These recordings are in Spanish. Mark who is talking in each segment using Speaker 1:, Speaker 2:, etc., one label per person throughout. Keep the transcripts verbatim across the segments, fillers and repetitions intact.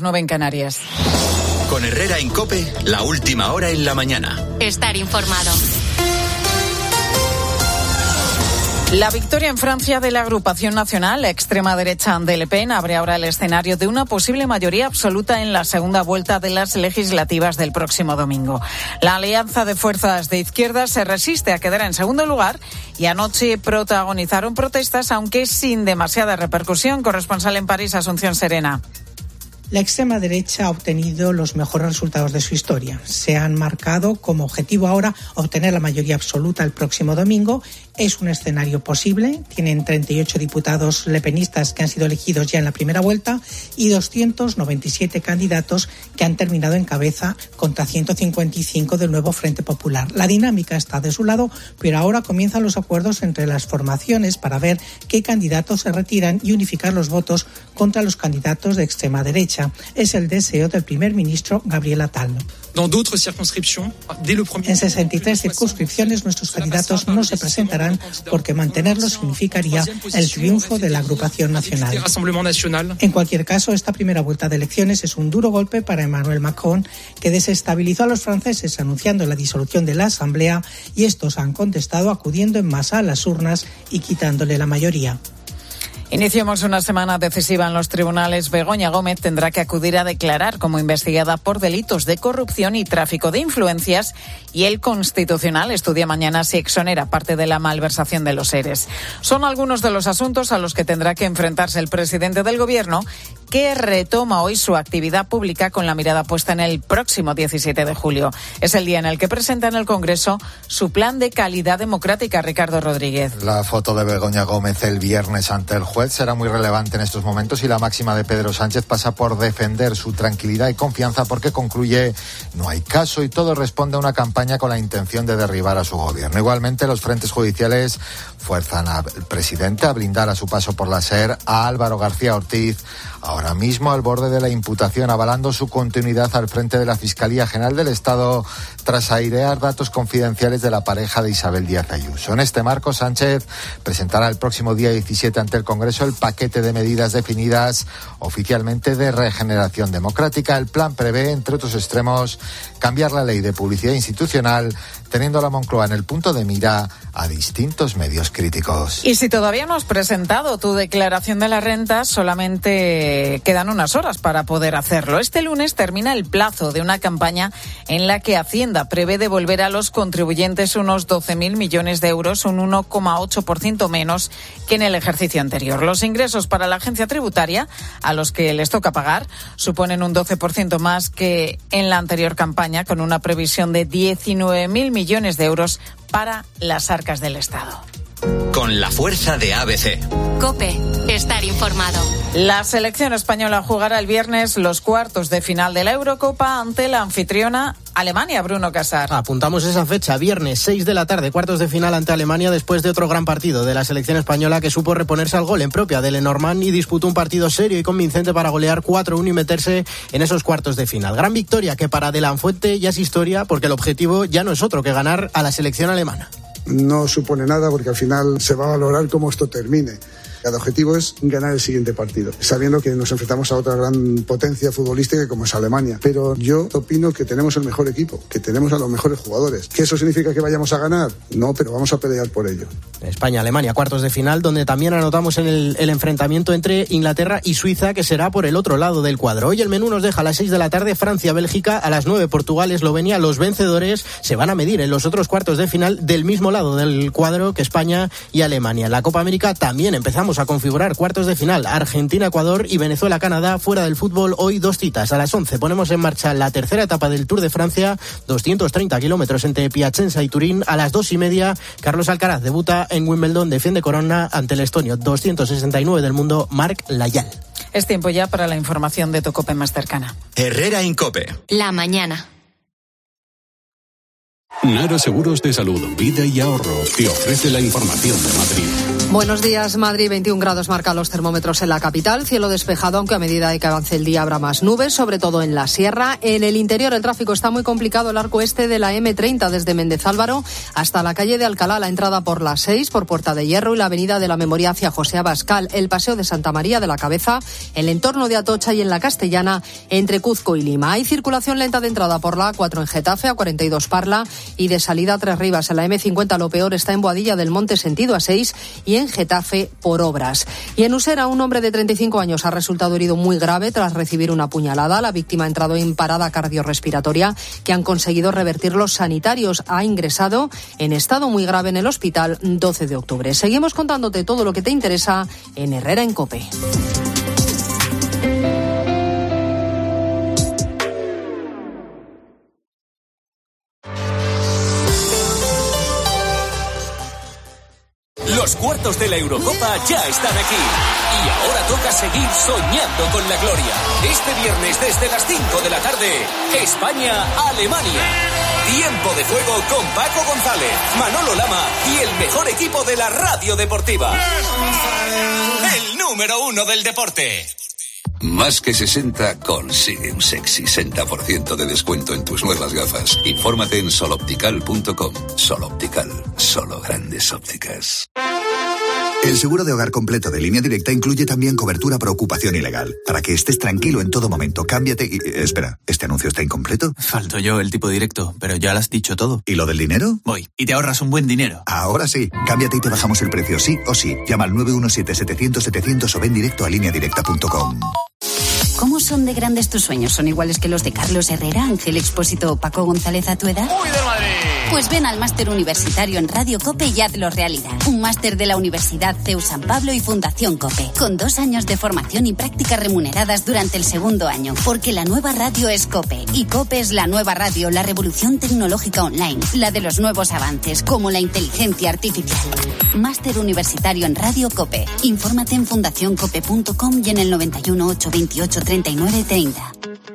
Speaker 1: nueve en Canarias.
Speaker 2: Con Herrera en COPE, la última hora en la mañana.
Speaker 3: Estar informado.
Speaker 1: La victoria en Francia de la agrupación nacional, la extrema derecha de Le Pen, abre ahora el escenario de una posible mayoría absoluta en la segunda vuelta de las legislativas del próximo domingo. La alianza de fuerzas de izquierda se resiste a quedar en segundo lugar y anoche protagonizaron protestas, aunque sin demasiada repercusión. Corresponsal en París, Asunción Serena.
Speaker 4: La extrema derecha ha obtenido los mejores resultados de su historia. Se han marcado como objetivo ahora obtener la mayoría absoluta el próximo domingo. Es un escenario posible. Tienen treinta y ocho diputados lepenistas que han sido elegidos ya en la primera vuelta y doscientos noventa y siete candidatos que han terminado en cabeza contra ciento cincuenta y cinco del nuevo Frente Popular. La dinámica está de su lado, pero ahora comienzan los acuerdos entre las formaciones para ver qué candidatos se retiran y unificar los votos contra los candidatos de extrema derecha. Es el deseo del primer ministro Gabriel Attal. En sesenta y tres circunscripciones nuestros candidatos no se presentarán porque mantenerlos significaría el triunfo de la agrupación nacional. En cualquier caso, esta primera vuelta de elecciones es un duro golpe para Emmanuel Macron, que desestabilizó a los franceses anunciando la disolución de la Asamblea, y estos han contestado acudiendo en masa a las urnas y quitándole la mayoría.
Speaker 1: Iniciamos una semana decisiva en los tribunales. Begoña Gómez tendrá que acudir a declarar como investigada por delitos de corrupción y tráfico de influencias, y el Constitucional estudia mañana si exonera parte de la malversación de los ERES. Son algunos de los asuntos a los que tendrá que enfrentarse el presidente del Gobierno, que retoma hoy su actividad pública con la mirada puesta en el próximo diecisiete de julio. Es el día en el que presenta en el Congreso su plan de calidad democrática. Ricardo Rodríguez.
Speaker 5: La foto de Begoña Gómez el viernes ante el juez será muy relevante en estos momentos, y la máxima de Pedro Sánchez pasa por defender su tranquilidad y confianza, porque concluye: no hay caso y todo responde a una campaña con la intención de derribar a su gobierno. Igualmente, los frentes judiciales fuerzan al presidente a blindar a su paso por la SER a Álvaro García Ortiz, ahora mismo al borde de la imputación, avalando su continuidad al frente de la Fiscalía General del Estado tras airear datos confidenciales de la pareja de Isabel Díaz Ayuso. En este marco, Sánchez presentará el próximo día diecisiete ante el Congreso el paquete de medidas definidas oficialmente de regeneración democrática. El plan prevé, entre otros extremos, cambiar la ley de publicidad institucional, teniendo a la Moncloa en el punto de mira a distintos medios críticos.
Speaker 1: Y si todavía no has presentado tu declaración de la renta, solamente quedan unas horas para poder hacerlo. Este lunes termina el plazo de una campaña en la que Hacienda prevé devolver a los contribuyentes unos doce mil millones de euros, un uno coma ocho por ciento menos que en el ejercicio anterior. Los ingresos para la agencia tributaria, a los que les toca pagar, suponen un doce por ciento más que en la anterior campaña, con una previsión de diecinueve mil millones de euros para las arcas del Estado.
Speaker 2: Con la fuerza de A B C.
Speaker 3: COPE, estar informado.
Speaker 1: La selección española jugará el viernes los cuartos de final de la Eurocopa ante la anfitriona Alemania. Bruno Casar.
Speaker 6: Apuntamos esa fecha, viernes seis de la tarde, cuartos de final ante Alemania, después de otro gran partido de la selección española, que supo reponerse al gol en propia de Lenormand y disputó un partido serio y convincente para golear cuatro uno y meterse en esos cuartos de final. Gran victoria que para De La Fuente ya es historia, porque el objetivo ya no es otro que ganar a la selección alemana.
Speaker 7: No supone nada, porque al final se va a valorar cómo esto termine. Cada objetivo es ganar el siguiente partido, sabiendo que nos enfrentamos a otra gran potencia futbolística como es Alemania. Pero yo opino que tenemos el mejor equipo, que tenemos a los mejores jugadores. ¿Que eso significa que vayamos a ganar? No, pero vamos a pelear por ello.
Speaker 6: España-Alemania, cuartos de final, donde también anotamos en el, el enfrentamiento entre Inglaterra y Suiza, que será por el otro lado del cuadro. Hoy el menú nos deja a las seis de la tarde Francia-Bélgica, a las nueve Portugal-Eslovenia. Los vencedores se van a medir en los otros cuartos de final del mismo lado del cuadro que España y Alemania. En la Copa América también empezamos a configurar cuartos de final: Argentina-Ecuador y Venezuela-Canadá. Fuera del fútbol, hoy dos citas. A las once ponemos en marcha la tercera etapa del Tour de Francia, doscientos treinta kilómetros entre Piacenza y Turín. A las dos y media, Carlos Alcaraz debuta en Wimbledon, defiende corona ante el estonio doscientos sesenta y nueve del mundo, Marc Layal.
Speaker 1: Es tiempo ya para la información de tu COPE más cercana.
Speaker 2: Herrera en COPE.
Speaker 3: La mañana.
Speaker 8: Nara Seguros de Salud, Vida y Ahorro te ofrece la información de Madrid.
Speaker 9: Buenos días, Madrid. veintiún grados marcan los termómetros en la capital. Cielo despejado, aunque a medida de que avance el día habrá más nubes, sobre todo en la sierra. En el interior el tráfico está muy complicado. El arco este de la eme treinta desde Méndez Álvaro hasta la calle de Alcalá, la entrada por la seis, por Puerta de Hierro y la avenida de la Memoria hacia José Abascal. El paseo de Santa María de la Cabeza, el entorno de Atocha y en la Castellana, entre Cuzco y Lima. Hay circulación lenta de entrada por la A cuatro en Getafe, A cuarenta y dos Parla y de salida a Tres Rivas. En la eme cincuenta lo peor está en Boadilla del Monte sentido A seis y en Getafe por obras. Y en Usera un hombre de treinta y cinco años ha resultado herido muy grave tras recibir una puñalada. La víctima ha entrado en parada cardiorrespiratoria que han conseguido revertir los sanitarios. Ha ingresado en estado muy grave en el hospital doce de octubre. Seguimos contándote todo lo que te interesa en Herrera en COPE.
Speaker 10: Los cuartos de la Eurocopa ya están aquí. Y ahora toca seguir soñando con la gloria. Este viernes desde las cinco de la tarde, España-Alemania. Tiempo de juego con Paco González, Manolo Lama y el mejor equipo de la radio deportiva. El número uno del deporte.
Speaker 11: Más que sesenta consigue un sexy sesenta por ciento de descuento en tus nuevas gafas. Infórmate en soloptical punto com. Sol Optical, solo grandes ópticas.
Speaker 12: El seguro de hogar completo de Línea Directa incluye también cobertura por ocupación ilegal. Para que estés tranquilo en todo momento, cámbiate y... Espera, ¿este anuncio está incompleto?
Speaker 13: Falto yo, el tipo directo, pero ya lo has dicho todo.
Speaker 12: ¿Y lo del dinero?
Speaker 13: Voy, y te ahorras un buen dinero.
Speaker 12: Ahora sí, cámbiate y te bajamos el precio sí o sí. Llama al nueve uno siete, setecientos, setecientos o ven directo a línea directa punto com.
Speaker 14: ¿Cómo son de grandes tus sueños? ¿Son iguales que los de Carlos Herrera, Ángel Expósito o Paco González a tu edad?
Speaker 15: ¡Muy de Madrid!
Speaker 14: Pues ven al máster universitario en Radio COPE y hazlo realidad. Un máster de la Universidad C E U San Pablo y Fundación COPE, con dos años de formación y prácticas remuneradas durante el segundo año. Porque la nueva radio es COPE, y COPE es la nueva radio, la revolución tecnológica online, la de los nuevos avances, como la inteligencia artificial. Máster universitario en Radio COPE. Infórmate en fundación cope punto com y en el noventa y uno, ochocientos veintiocho, treinta y nueve treinta.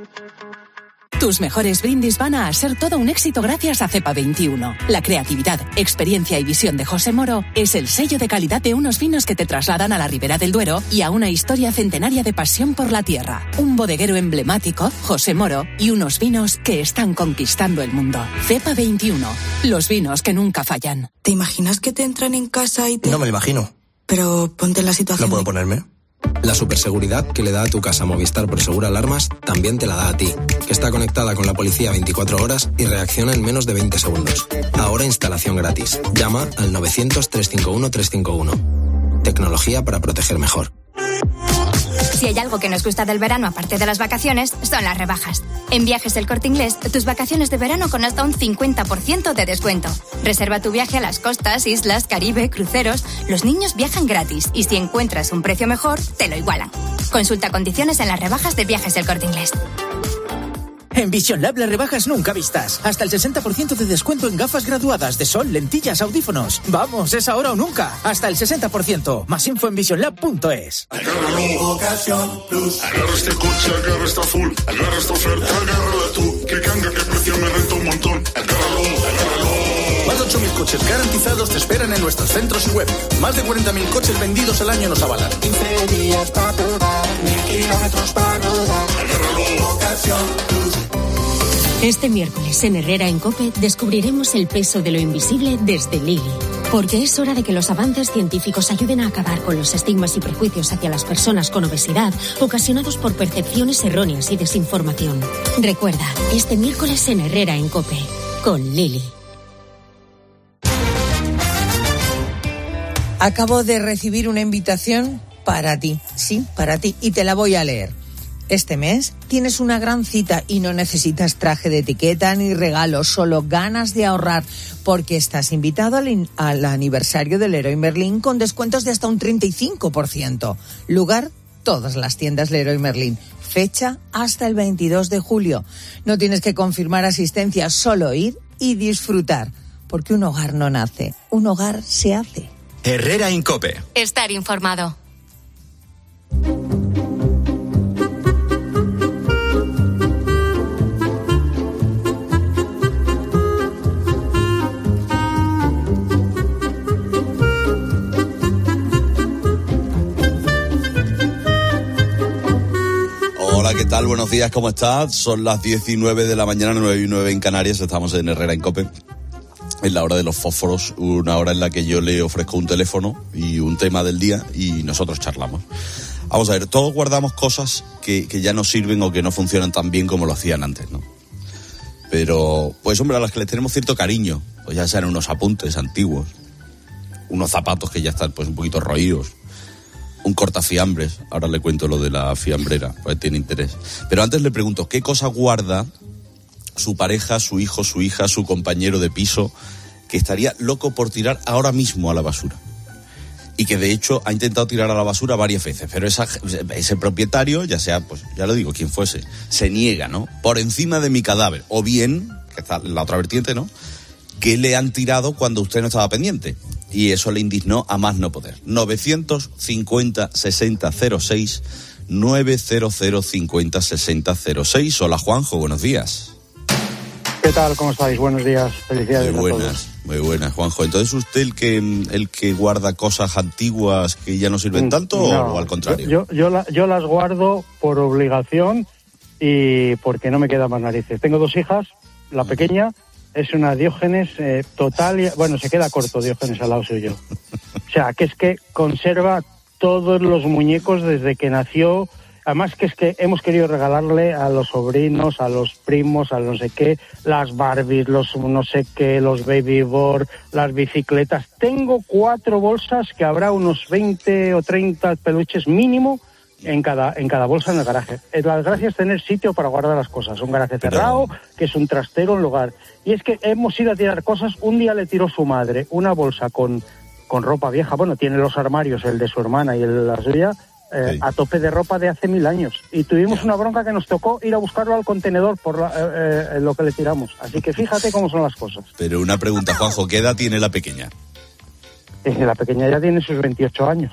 Speaker 16: Tus mejores brindis van a ser todo un éxito gracias a Cepa veintiuno. La creatividad, experiencia y visión de José Moro es el sello de calidad de unos vinos que te trasladan a la Ribera del Duero y a una historia centenaria de pasión por la tierra. Un bodeguero emblemático, José Moro, y unos vinos que están conquistando el mundo. Cepa veintiuno, los vinos que nunca fallan.
Speaker 17: ¿Te imaginas que te entran en casa y te...?
Speaker 6: No me lo imagino.
Speaker 17: Pero ponte en la situación...
Speaker 6: ¿No puedo ponerme? La superseguridad que le da a tu casa Movistar Prosegur Alarmas también te la da a ti, que está conectada con la policía veinticuatro horas y reacciona en menos de veinte segundos. Ahora instalación gratis. Llama al novecientos, trescientos cincuenta y uno, trescientos cincuenta y uno. Tecnología para proteger mejor.
Speaker 18: Si hay algo que nos gusta del verano aparte de las vacaciones, son las rebajas. En Viajes El Corte Inglés, tus vacaciones de verano con hasta un cincuenta por ciento de descuento. Reserva tu viaje a las costas, islas, Caribe, cruceros. Los niños viajan gratis y si encuentras un precio mejor, te lo igualan. Consulta condiciones en las rebajas de Viajes El Corte Inglés.
Speaker 19: En Vision Lab las rebajas nunca vistas. Hasta el sesenta por ciento de descuento en gafas graduadas de sol, lentillas, audífonos. Vamos, es ahora o nunca. Hasta el sesenta por ciento. Más info en vision lab punto es.
Speaker 20: Agárralo, Ocasión Plus. Agarra este coche, agarra esta full. Agarra esta oferta, agárrala tú. Que canga, que precio me renta un montón. Agárralo, agárralo.
Speaker 21: Más de ocho mil coches garantizados te esperan en nuestros centros y web. Más de cuarenta mil coches vendidos al año nos avalan.
Speaker 20: quince días para probar, mil kilómetros para rodar. Agárralo, Ocasión Plus.
Speaker 22: Este miércoles en Herrera en COPE descubriremos el peso de lo invisible desde Lili. Porque es hora de que los avances científicos ayuden a acabar con los estigmas y prejuicios hacia las personas con obesidad ocasionados por percepciones erróneas y desinformación. Recuerda, este miércoles en Herrera en COPE, con Lili.
Speaker 23: Acabo de recibir una invitación para ti, sí, para ti, y te la voy a leer. Este mes tienes una gran cita y no necesitas traje de etiqueta ni regalos, solo ganas de ahorrar, porque estás invitado al, in- al aniversario del Leroy Merlin con descuentos de hasta un treinta y cinco por ciento. Lugar, todas las tiendas Leroy Merlin. Fecha, hasta el veintidós de julio. No tienes que confirmar asistencia, solo ir y disfrutar, porque un hogar no nace, un hogar se hace.
Speaker 2: Herrera en COPE.
Speaker 3: Estar informado.
Speaker 4: buenos días, ¿cómo estás? Son las diez y nueve de la mañana, nueve y nueve en Canarias, estamos en Herrera en COPE. Es la hora de los fósforos, una hora en la que yo le ofrezco un teléfono y un tema del día y nosotros charlamos. Vamos a ver, todos guardamos cosas que, que ya no sirven o que no funcionan tan bien como lo hacían antes, ¿no? Pero, pues hombre, a las que les tenemos cierto cariño, pues ya sean unos apuntes antiguos, unos zapatos que ya están pues un poquito roídos, un cortafiambres, ahora le cuento lo de la fiambrera, pues tiene interés. Pero antes le pregunto, ¿qué cosa guarda su pareja, su hijo, su hija, su compañero de piso, que estaría loco por tirar ahora mismo a la basura? Y que de hecho ha intentado tirar a la basura varias veces, pero esa, ese propietario, ya sea, pues ya lo digo, quien fuese, se niega, ¿no? Por encima de mi cadáver, o bien, que está la otra vertiente, ¿no?, que le han tirado cuando usted no estaba pendiente. Y eso le indignó a más no poder. novecientos cincuenta sesenta cero seis, novecientos cincuenta sesenta cero seis. Hola, Juanjo, buenos días.
Speaker 5: ¿Qué tal? ¿Cómo estáis? Buenos días. Felicidades
Speaker 4: muy buenas,
Speaker 5: a todos.
Speaker 4: Muy buenas, Juanjo. Entonces, ¿usted el que el que guarda cosas antiguas que ya no sirven tanto no, o al contrario?
Speaker 5: Yo, yo, la, yo las guardo por obligación y porque no me queda más narices. Tengo dos hijas, la pequeña es una Diógenes eh, total, y, bueno, se queda corto Diógenes al lado suyo. O sea, que es que conserva todos los muñecos desde que nació. Además que es que hemos querido regalarle a los sobrinos, a los primos, a no sé qué, las Barbies, los no sé qué, los Baby Board, las bicicletas. Tengo cuatro bolsas que habrá unos veinte o treinta peluches mínimo en cada en cada bolsa en el garaje. La gracia es tener sitio para guardar las cosas. Un garaje cerrado, que es un trastero, un lugar. Y es que hemos ido a tirar cosas. Un día le tiró su madre una bolsa con, con ropa vieja. Bueno, tiene los armarios, el de su hermana y el de la suya, eh, sí. a tope de ropa de hace mil años. Y tuvimos una bronca que nos tocó ir a buscarlo al contenedor por la, eh, eh, lo que le tiramos. Así que fíjate cómo son las cosas.
Speaker 4: Pero una pregunta, Juanjo, ¿qué edad tiene la pequeña?
Speaker 5: La pequeña ya tiene sus veintiocho años.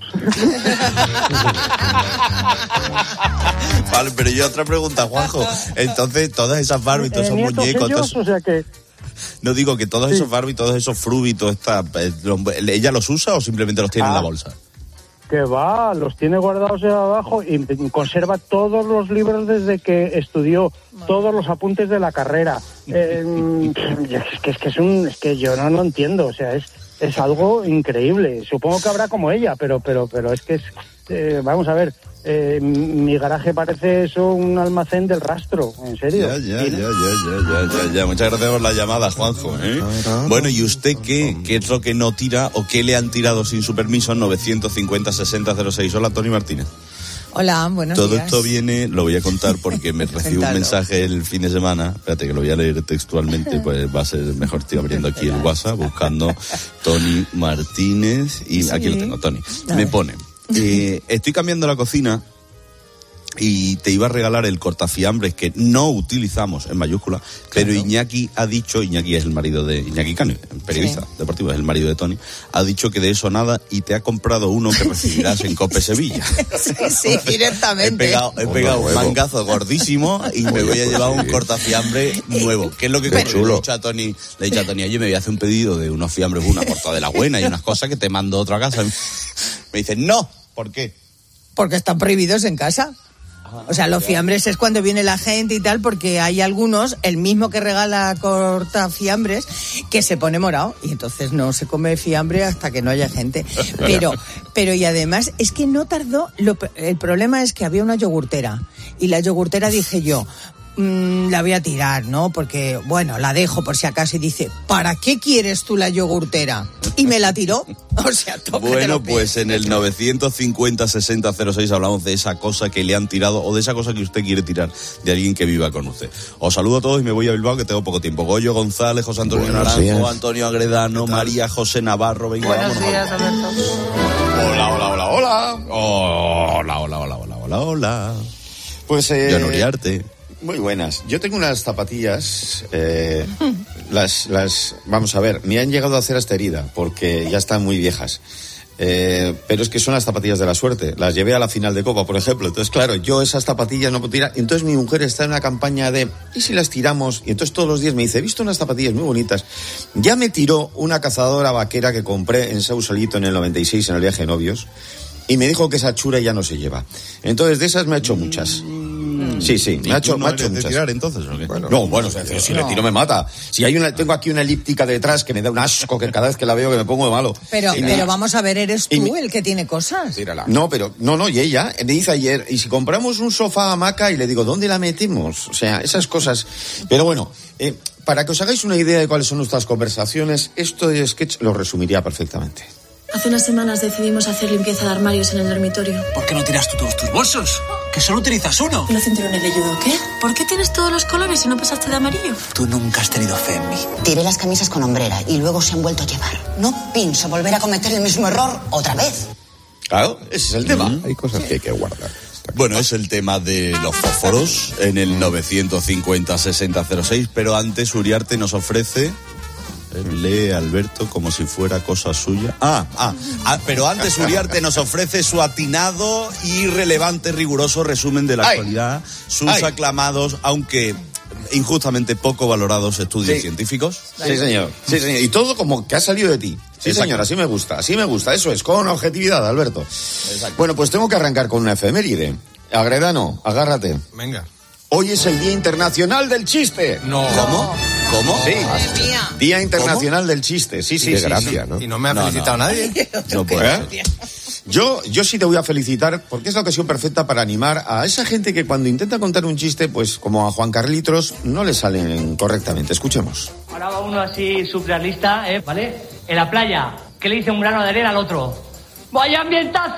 Speaker 4: Vale, pero yo otra pregunta, Juanjo. Entonces, todas esas Barbie, todos esos muñecos...
Speaker 5: Ellos, todos... o sea que...
Speaker 4: No digo que todos sí. esos Barbie, todos esos Fruby, todo esta, ¿ella los usa o simplemente los tiene ah, en la bolsa?
Speaker 5: Que va, los tiene guardados ahí abajo y conserva todos los libros desde que estudió, todos los apuntes de la carrera. Eh, es, que, es, que es, un, es que yo no lo entiendo, o sea, es... Es algo increíble. Supongo que habrá como ella, pero pero pero es que es... Eh, vamos a ver, eh, mi garaje parece eso un almacén del rastro, en serio.
Speaker 4: Ya, ya, ya, ya, ya, ya, ya. Muchas gracias por la llamada, Juanjo, ¿eh? Bueno, ¿y usted qué? ¿Qué es lo que no tira o qué le han tirado sin su permiso? novecientos cincuenta sesenta cero seis. Hola, Tony Martínez.
Speaker 23: Hola, buenos
Speaker 4: Todo
Speaker 23: días.
Speaker 4: Todo esto viene, lo voy a contar porque me recibí un mensaje el fin de semana, espérate que lo voy a leer textualmente, pues va a ser mejor, estoy abriendo aquí el WhatsApp, buscando Tony Martínez, y sí. Aquí lo tengo, Tony. Me pone, eh, estoy cambiando la cocina y te iba a regalar el cortafiambres que no utilizamos en mayúscula, claro. Pero Iñaki ha dicho, Iñaki es el marido de Iñaki Cano, periodista sí. deportivo, es el marido de Tony, ha dicho que de eso nada y te ha comprado uno que recibirás en Cope Sevilla.
Speaker 23: Sí, sí, directamente.
Speaker 4: He pegado, he pegado un mangazo gordísimo y me voy a llevar un cortafiambre nuevo. ¿Qué es lo que
Speaker 23: Qué
Speaker 4: chulo. Le he dicho a Tony, le he dicho a Tony, oye, me voy a hacer un pedido de unos fiambres, una portada de la buena y unas cosas que te mando a otra casa. Me dice, no, ¿por qué?
Speaker 23: Porque están prohibidos en casa. O sea, los fiambres es cuando viene la gente y tal, porque hay algunos, el mismo que regala cortafiambres, que se pone morado y entonces no se come fiambre hasta que no haya gente. Pero, pero y además es que no tardó, lo, el problema es que había una yogurtera y la yogurtera dije yo, mmm, la voy a tirar, ¿no? Porque, bueno, la dejo por si acaso y dice, ¿para qué quieres tú la yogurtera? Y me la tiró. O sea,
Speaker 4: bueno, pues en el novecientos cincuenta sesenta cero seis hablamos de esa cosa que le han tirado o de esa cosa que usted quiere tirar de alguien que viva con usted. Os saludo a todos y me voy a Bilbao que tengo poco tiempo. Goyo González, José Antonio Buenos Naranjo, días. Antonio Agredano, María José Navarro. Venga,
Speaker 23: Buenos
Speaker 4: vámonos.
Speaker 23: días, Alberto.
Speaker 4: Hola, hola, hola, hola. Hola, hola, hola, hola, hola, hola.
Speaker 15: Pues, eh...
Speaker 4: John Uriarte.
Speaker 15: Muy buenas. Yo tengo unas zapatillas, eh, las, las, vamos a ver, me han llegado a hacer hasta herida, porque ya están muy viejas. Eh, pero es que son las zapatillas de la suerte. Las llevé a la final de Copa, por ejemplo. Entonces, claro, yo esas zapatillas no puedo tirar. Entonces mi mujer está en una campaña de, ¿y si las tiramos? Y entonces todos los días me dice, he visto unas zapatillas muy bonitas. Ya me tiró una cazadora vaquera que compré en Sausalito en el noventa y seis en el viaje de novios. Y me dijo que esa chura ya no se lleva. Entonces de esas me ha hecho muchas. Sí, sí, me ha hecho,
Speaker 4: no
Speaker 15: me ha hecho
Speaker 4: eres de
Speaker 15: muchas.
Speaker 4: tirar entonces o qué?
Speaker 15: Bueno, no, bueno, si, si le tiro me mata. Si hay una, tengo aquí una elíptica detrás que me da un asco que cada vez que la veo que me pongo de malo.
Speaker 23: Pero,
Speaker 15: Y
Speaker 23: pero
Speaker 15: me-
Speaker 23: vamos a ver, eres tú
Speaker 15: y
Speaker 23: el que tiene cosas.
Speaker 15: No, pero, no, no, y ella me dice ayer, ¿y si compramos un sofá hamaca? Y le digo, ¿dónde la metemos? O sea, esas cosas. Pero bueno, eh, para que os hagáis una idea de cuáles son nuestras conversaciones, esto de sketch lo resumiría perfectamente.
Speaker 1: Hace unas semanas decidimos hacer limpieza de armarios en el dormitorio.
Speaker 13: ¿Por qué no tiras tú todos tus bolsos? Que solo utilizas uno.
Speaker 1: ¿Y los cinturones de judo qué? ¿Por qué tienes todos los colores y no pasaste de amarillo?
Speaker 13: Tú nunca has tenido fe en mí.
Speaker 7: Tiré las camisas con hombrera y luego se han vuelto a llevar. No pienso volver a cometer el mismo error otra vez.
Speaker 15: Claro, ese es el tema.
Speaker 4: Mm.
Speaker 8: Hay cosas que hay que guardar.
Speaker 4: Bueno, es el tema de los fósforos en el novecientos cincuenta sesenta cero seis, pero antes Uriarte nos ofrece... Lee Alberto como si fuera cosa suya. Ah, ah, ah, pero antes Uriarte nos ofrece su atinado y relevante, riguroso resumen de la
Speaker 15: Ay.
Speaker 4: actualidad, sus
Speaker 15: Ay.
Speaker 4: aclamados, aunque injustamente poco valorados estudios
Speaker 15: Sí.
Speaker 4: científicos.
Speaker 15: Sí, señor. Sí, señor. Y todo como que ha salido de ti. Sí,
Speaker 4: Exacto.
Speaker 15: señor, así me gusta, así me gusta. Eso es, con objetividad, Alberto.
Speaker 4: Exacto.
Speaker 15: Bueno, pues tengo que arrancar con una efeméride. Agredano, agárrate.
Speaker 8: Venga.
Speaker 15: Hoy es el Día Internacional del Chiste.
Speaker 8: No.
Speaker 4: ¿Cómo? ¿Cómo?
Speaker 15: Sí.
Speaker 23: Madre mía.
Speaker 15: Día Internacional del Chiste. Sí, sí,
Speaker 8: Qué
Speaker 15: sí.
Speaker 8: gracia,
Speaker 15: sí.
Speaker 8: ¿no?
Speaker 24: Y no me ha
Speaker 4: No,
Speaker 24: felicitado
Speaker 4: no.
Speaker 24: nadie.
Speaker 4: No puede
Speaker 15: ¿Eh?
Speaker 4: ser.
Speaker 15: Yo, yo sí te voy a felicitar porque es la ocasión perfecta para animar a esa gente que cuando intenta contar un chiste, pues como a Juan Carlitos, no le salen correctamente. Escuchemos.
Speaker 25: Ahora va uno así surrealista, ¿eh? ¿Vale? En la playa, ¿qué le dice un grano de arena al otro? ¡Vaya ambientazo!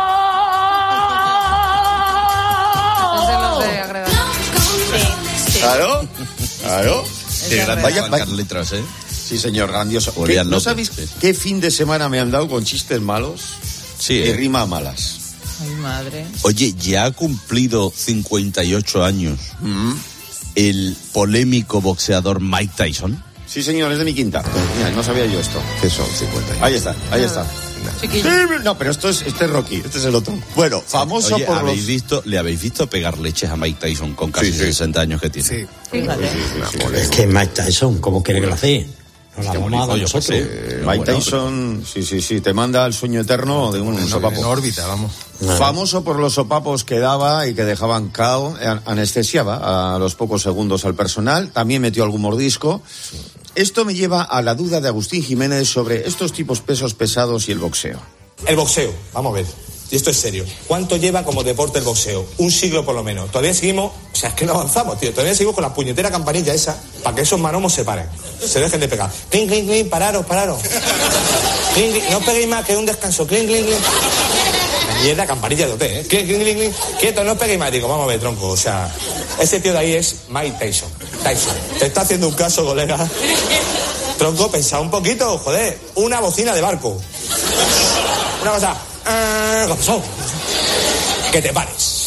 Speaker 9: Es de los de Agredano.
Speaker 15: Claro, claro.
Speaker 4: Qué grande
Speaker 15: Vaya-
Speaker 4: Juan
Speaker 15: vaya-
Speaker 4: Carlitos, ¿eh?
Speaker 15: Sí, señor, grandioso.
Speaker 4: Olía
Speaker 15: ¿Qué- ¿No
Speaker 4: López,
Speaker 15: sabéis
Speaker 4: sí.
Speaker 15: qué fin de semana me han dado con chistes malos?
Speaker 4: Sí,
Speaker 15: Y
Speaker 4: ¿eh?
Speaker 15: rima a malas.
Speaker 23: Ay, madre.
Speaker 4: Oye, ya ha cumplido cincuenta y ocho años el polémico boxeador Mike Tyson.
Speaker 15: Sí, señor, es de mi quinta. Mira, no sabía yo esto.
Speaker 8: ¿Qué son cincuenta?
Speaker 15: Ahí está, ahí está.
Speaker 23: Chiquillo.
Speaker 15: No, pero esto es, este es Rocky, este es el otro. Bueno, famoso
Speaker 4: Oye,
Speaker 15: por
Speaker 4: ¿habéis
Speaker 15: los...
Speaker 4: visto, ¿le habéis visto pegar leches a Mike Tyson con casi
Speaker 8: Sí, sí.
Speaker 4: sesenta años que tiene?
Speaker 24: Sí.
Speaker 23: Fíjate.
Speaker 26: Es que Mike Tyson, ¿cómo quiere que lo hace? Nos la
Speaker 4: Qué
Speaker 26: vamos a
Speaker 4: bonito,
Speaker 26: dar
Speaker 4: yo
Speaker 26: nosotros.
Speaker 4: qué sé.
Speaker 15: Eh,
Speaker 4: No,
Speaker 15: Mike
Speaker 4: bueno,
Speaker 15: Tyson, sí, sí, sí, te manda al sueño eterno de un
Speaker 24: En,
Speaker 15: sopapo.
Speaker 24: en órbita, vamos.
Speaker 26: Nada.
Speaker 15: Famoso por los sopapos que daba y que dejaban cao, eh, anestesiaba a los pocos segundos al personal, también metió algún mordisco. Esto me lleva a la duda de Agustín Jiménez sobre estos tipos pesos pesados y el boxeo.
Speaker 27: El boxeo, vamos a ver. Y esto es serio. ¿Cuánto lleva como deporte el boxeo? Un siglo por lo menos. Todavía seguimos, o sea, es que no avanzamos, tío. Todavía seguimos con la puñetera campanilla esa para que esos maromos se paren. Se dejen de pegar. Clink, clink, clink, pararos, pararos. Clink, clink, no peguéis más que un descanso. Clink, clink, clink. Mierda, campanilla de hotel, ¿eh? Clink, clink, clink, clink. Quieto, no peguéis más. Digo, vamos a ver, tronco. O sea, ese tío de ahí es Mike Tyson. Tyson. Te está haciendo un caso, colega. Tronco, pensá un poquito, joder. Una bocina de barco. Una cosa. Ah, ¿qué pasó? Que te pares.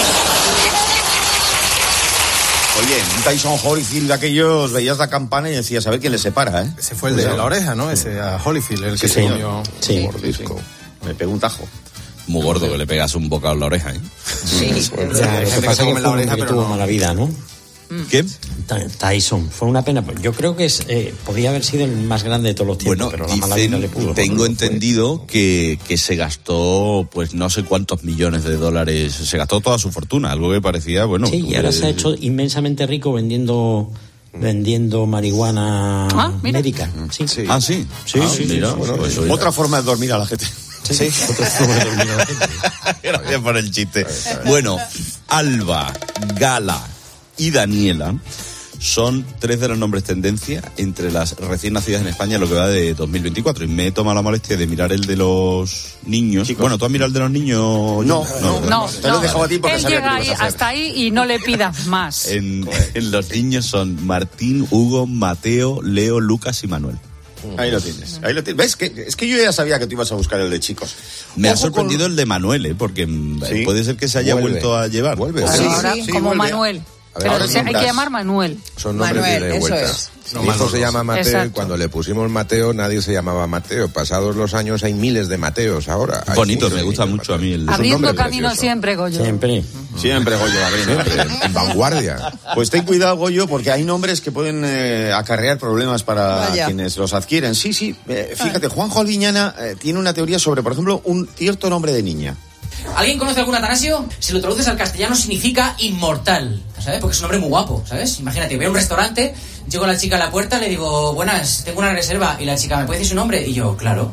Speaker 15: Oye, un Tyson Holyfield de aquellos, veías la campana y decías, a ver quién le separa, ¿eh?
Speaker 24: Ese fue el de la oreja, ¿no? Ese a Holyfield, el que
Speaker 15: Sí,
Speaker 24: se
Speaker 15: señor.
Speaker 24: comió.
Speaker 26: Sí.
Speaker 15: Mordisco. Me pegó un tajo.
Speaker 4: Muy gordo que le pegas un bocado en la oreja, ¿eh?
Speaker 23: Sí.
Speaker 26: Ya, lo que pasa es que fue un hombre que tuvo mala vida, ¿no?
Speaker 4: ¿Qué?
Speaker 26: Ty- Tyson, fue una pena. Yo creo que es, eh, podría haber sido el más grande de todos los tiempos,
Speaker 4: Bueno,
Speaker 26: pero la mala vida le
Speaker 4: dicen,
Speaker 26: pudo.
Speaker 4: tengo
Speaker 26: ¿no?
Speaker 4: entendido que, que se gastó, pues no sé cuántos millones de dólares, se gastó toda su fortuna, algo que parecía, bueno...
Speaker 26: Sí, y ahora
Speaker 4: pues,
Speaker 26: se ha hecho inmensamente rico vendiendo vendiendo marihuana
Speaker 9: Ah, mira.
Speaker 26: médica. Sí.
Speaker 4: Ah, sí.
Speaker 26: Sí,
Speaker 4: Ah,
Speaker 26: sí, sí,
Speaker 4: mira,
Speaker 26: sí.
Speaker 4: pues,
Speaker 15: Otra
Speaker 4: oye.
Speaker 15: Otra forma de dormir a la gente.
Speaker 26: Sí, otra forma de dormir a la gente.
Speaker 4: Gracias por el chiste. Bueno, Alba, Gala y Daniela son tres de los nombres tendencia entre las recién nacidas en España en lo que va de dos mil veinticuatro. Y me he tomado la molestia de mirar el de los niños.
Speaker 15: Chicos.
Speaker 4: Bueno, ¿tú has mirado el de los niños?
Speaker 15: No, no,
Speaker 28: No,
Speaker 15: Te lo he
Speaker 28: no.
Speaker 15: dejado a ti porque
Speaker 28: Él
Speaker 15: sabía que
Speaker 28: llega
Speaker 15: lo ibas
Speaker 28: ahí,
Speaker 15: a hacer.
Speaker 28: hasta ahí y no le pidas más.
Speaker 4: En, en los niños son Martín, Hugo, Mateo, Leo, Lucas y Manuel.
Speaker 15: Ahí lo tienes, ahí lo tienes. ¿Ves? Que, es que yo ya sabía que tú ibas a buscar el de chicos.
Speaker 4: Me ha
Speaker 15: Ojo
Speaker 4: sorprendido
Speaker 15: con-
Speaker 4: el de Manuel, ¿eh? Porque mm,
Speaker 15: Sí.
Speaker 4: puede ser que se haya
Speaker 8: Vuelve.
Speaker 4: vuelto a llevar.
Speaker 8: Vuelve.
Speaker 28: Pero
Speaker 15: Sí,
Speaker 28: ahora
Speaker 15: sí,
Speaker 28: como
Speaker 15: vuelve.
Speaker 28: Manuel.
Speaker 8: A ver,
Speaker 28: Pero
Speaker 8: ahora
Speaker 28: se- hay
Speaker 15: nombras.
Speaker 28: que llamar Manuel.
Speaker 8: Son nombres
Speaker 23: Manuel,
Speaker 8: de
Speaker 23: eso
Speaker 8: vuelta.
Speaker 23: es.
Speaker 8: Mi hijo se llama Mateo y
Speaker 28: Exacto.
Speaker 8: cuando le pusimos Mateo nadie se llamaba Mateo. Pasados los años hay miles de Mateos ahora. Hay
Speaker 4: Bonito,
Speaker 8: muchos
Speaker 4: me gusta
Speaker 8: niños
Speaker 4: mucho a mí el...
Speaker 8: un
Speaker 28: Abriendo
Speaker 8: nombre
Speaker 28: camino
Speaker 8: precioso.
Speaker 28: siempre, Goyo.
Speaker 26: Siempre.
Speaker 15: Siempre, Goyo, abriendo.
Speaker 8: Siempre, en vanguardia.
Speaker 15: Pues ten cuidado, Goyo, porque hay nombres que pueden eh, acarrear problemas para
Speaker 23: Vaya.
Speaker 15: quienes los adquieren. Sí, sí, eh, fíjate, Juanjo Alviñana eh, tiene una teoría sobre, por ejemplo, un cierto nombre de niña.
Speaker 6: ¿Alguien conoce algún Atanasio? Si lo traduces al castellano significa inmortal, ¿sabes? Porque es un hombre muy guapo, ¿sabes? Imagínate, voy a un restaurante, llego a la chica a la puerta, le digo, buenas, tengo una reserva. Y la chica, ¿me puede decir su nombre? Y yo, claro.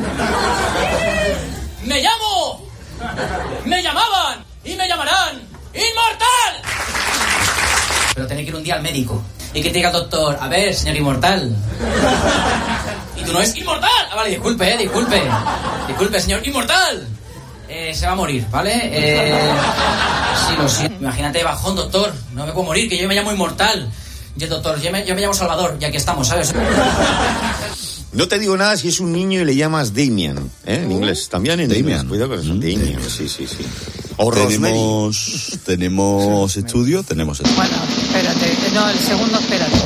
Speaker 6: ¡Me llamo! ¡Me llamaban! ¡Y me llamarán! ¡Inmortal! Pero tenía que ir un día al médico. Y que te diga el doctor, a ver, señor Inmortal. Y tú no es Inmortal. Ah, vale, disculpe, eh, disculpe. Disculpe, señor Inmortal. Eh, se va a morir, ¿vale? Eh, sí, lo siento. Imagínate, bajón, doctor. No me puedo morir, que yo me llamo Inmortal. Y el doctor, yo me, yo me llamo Salvador, ya que estamos, ¿sabes?
Speaker 15: No te digo nada si es un niño y le llamas Damien, ¿eh? En inglés. También en inglés. Cuidado con eso. Damien, sí, sí, sí. O
Speaker 4: tenemos, tenemos estudio, tenemos estudio.
Speaker 28: Bueno, espérate. No, el segundo, espérate.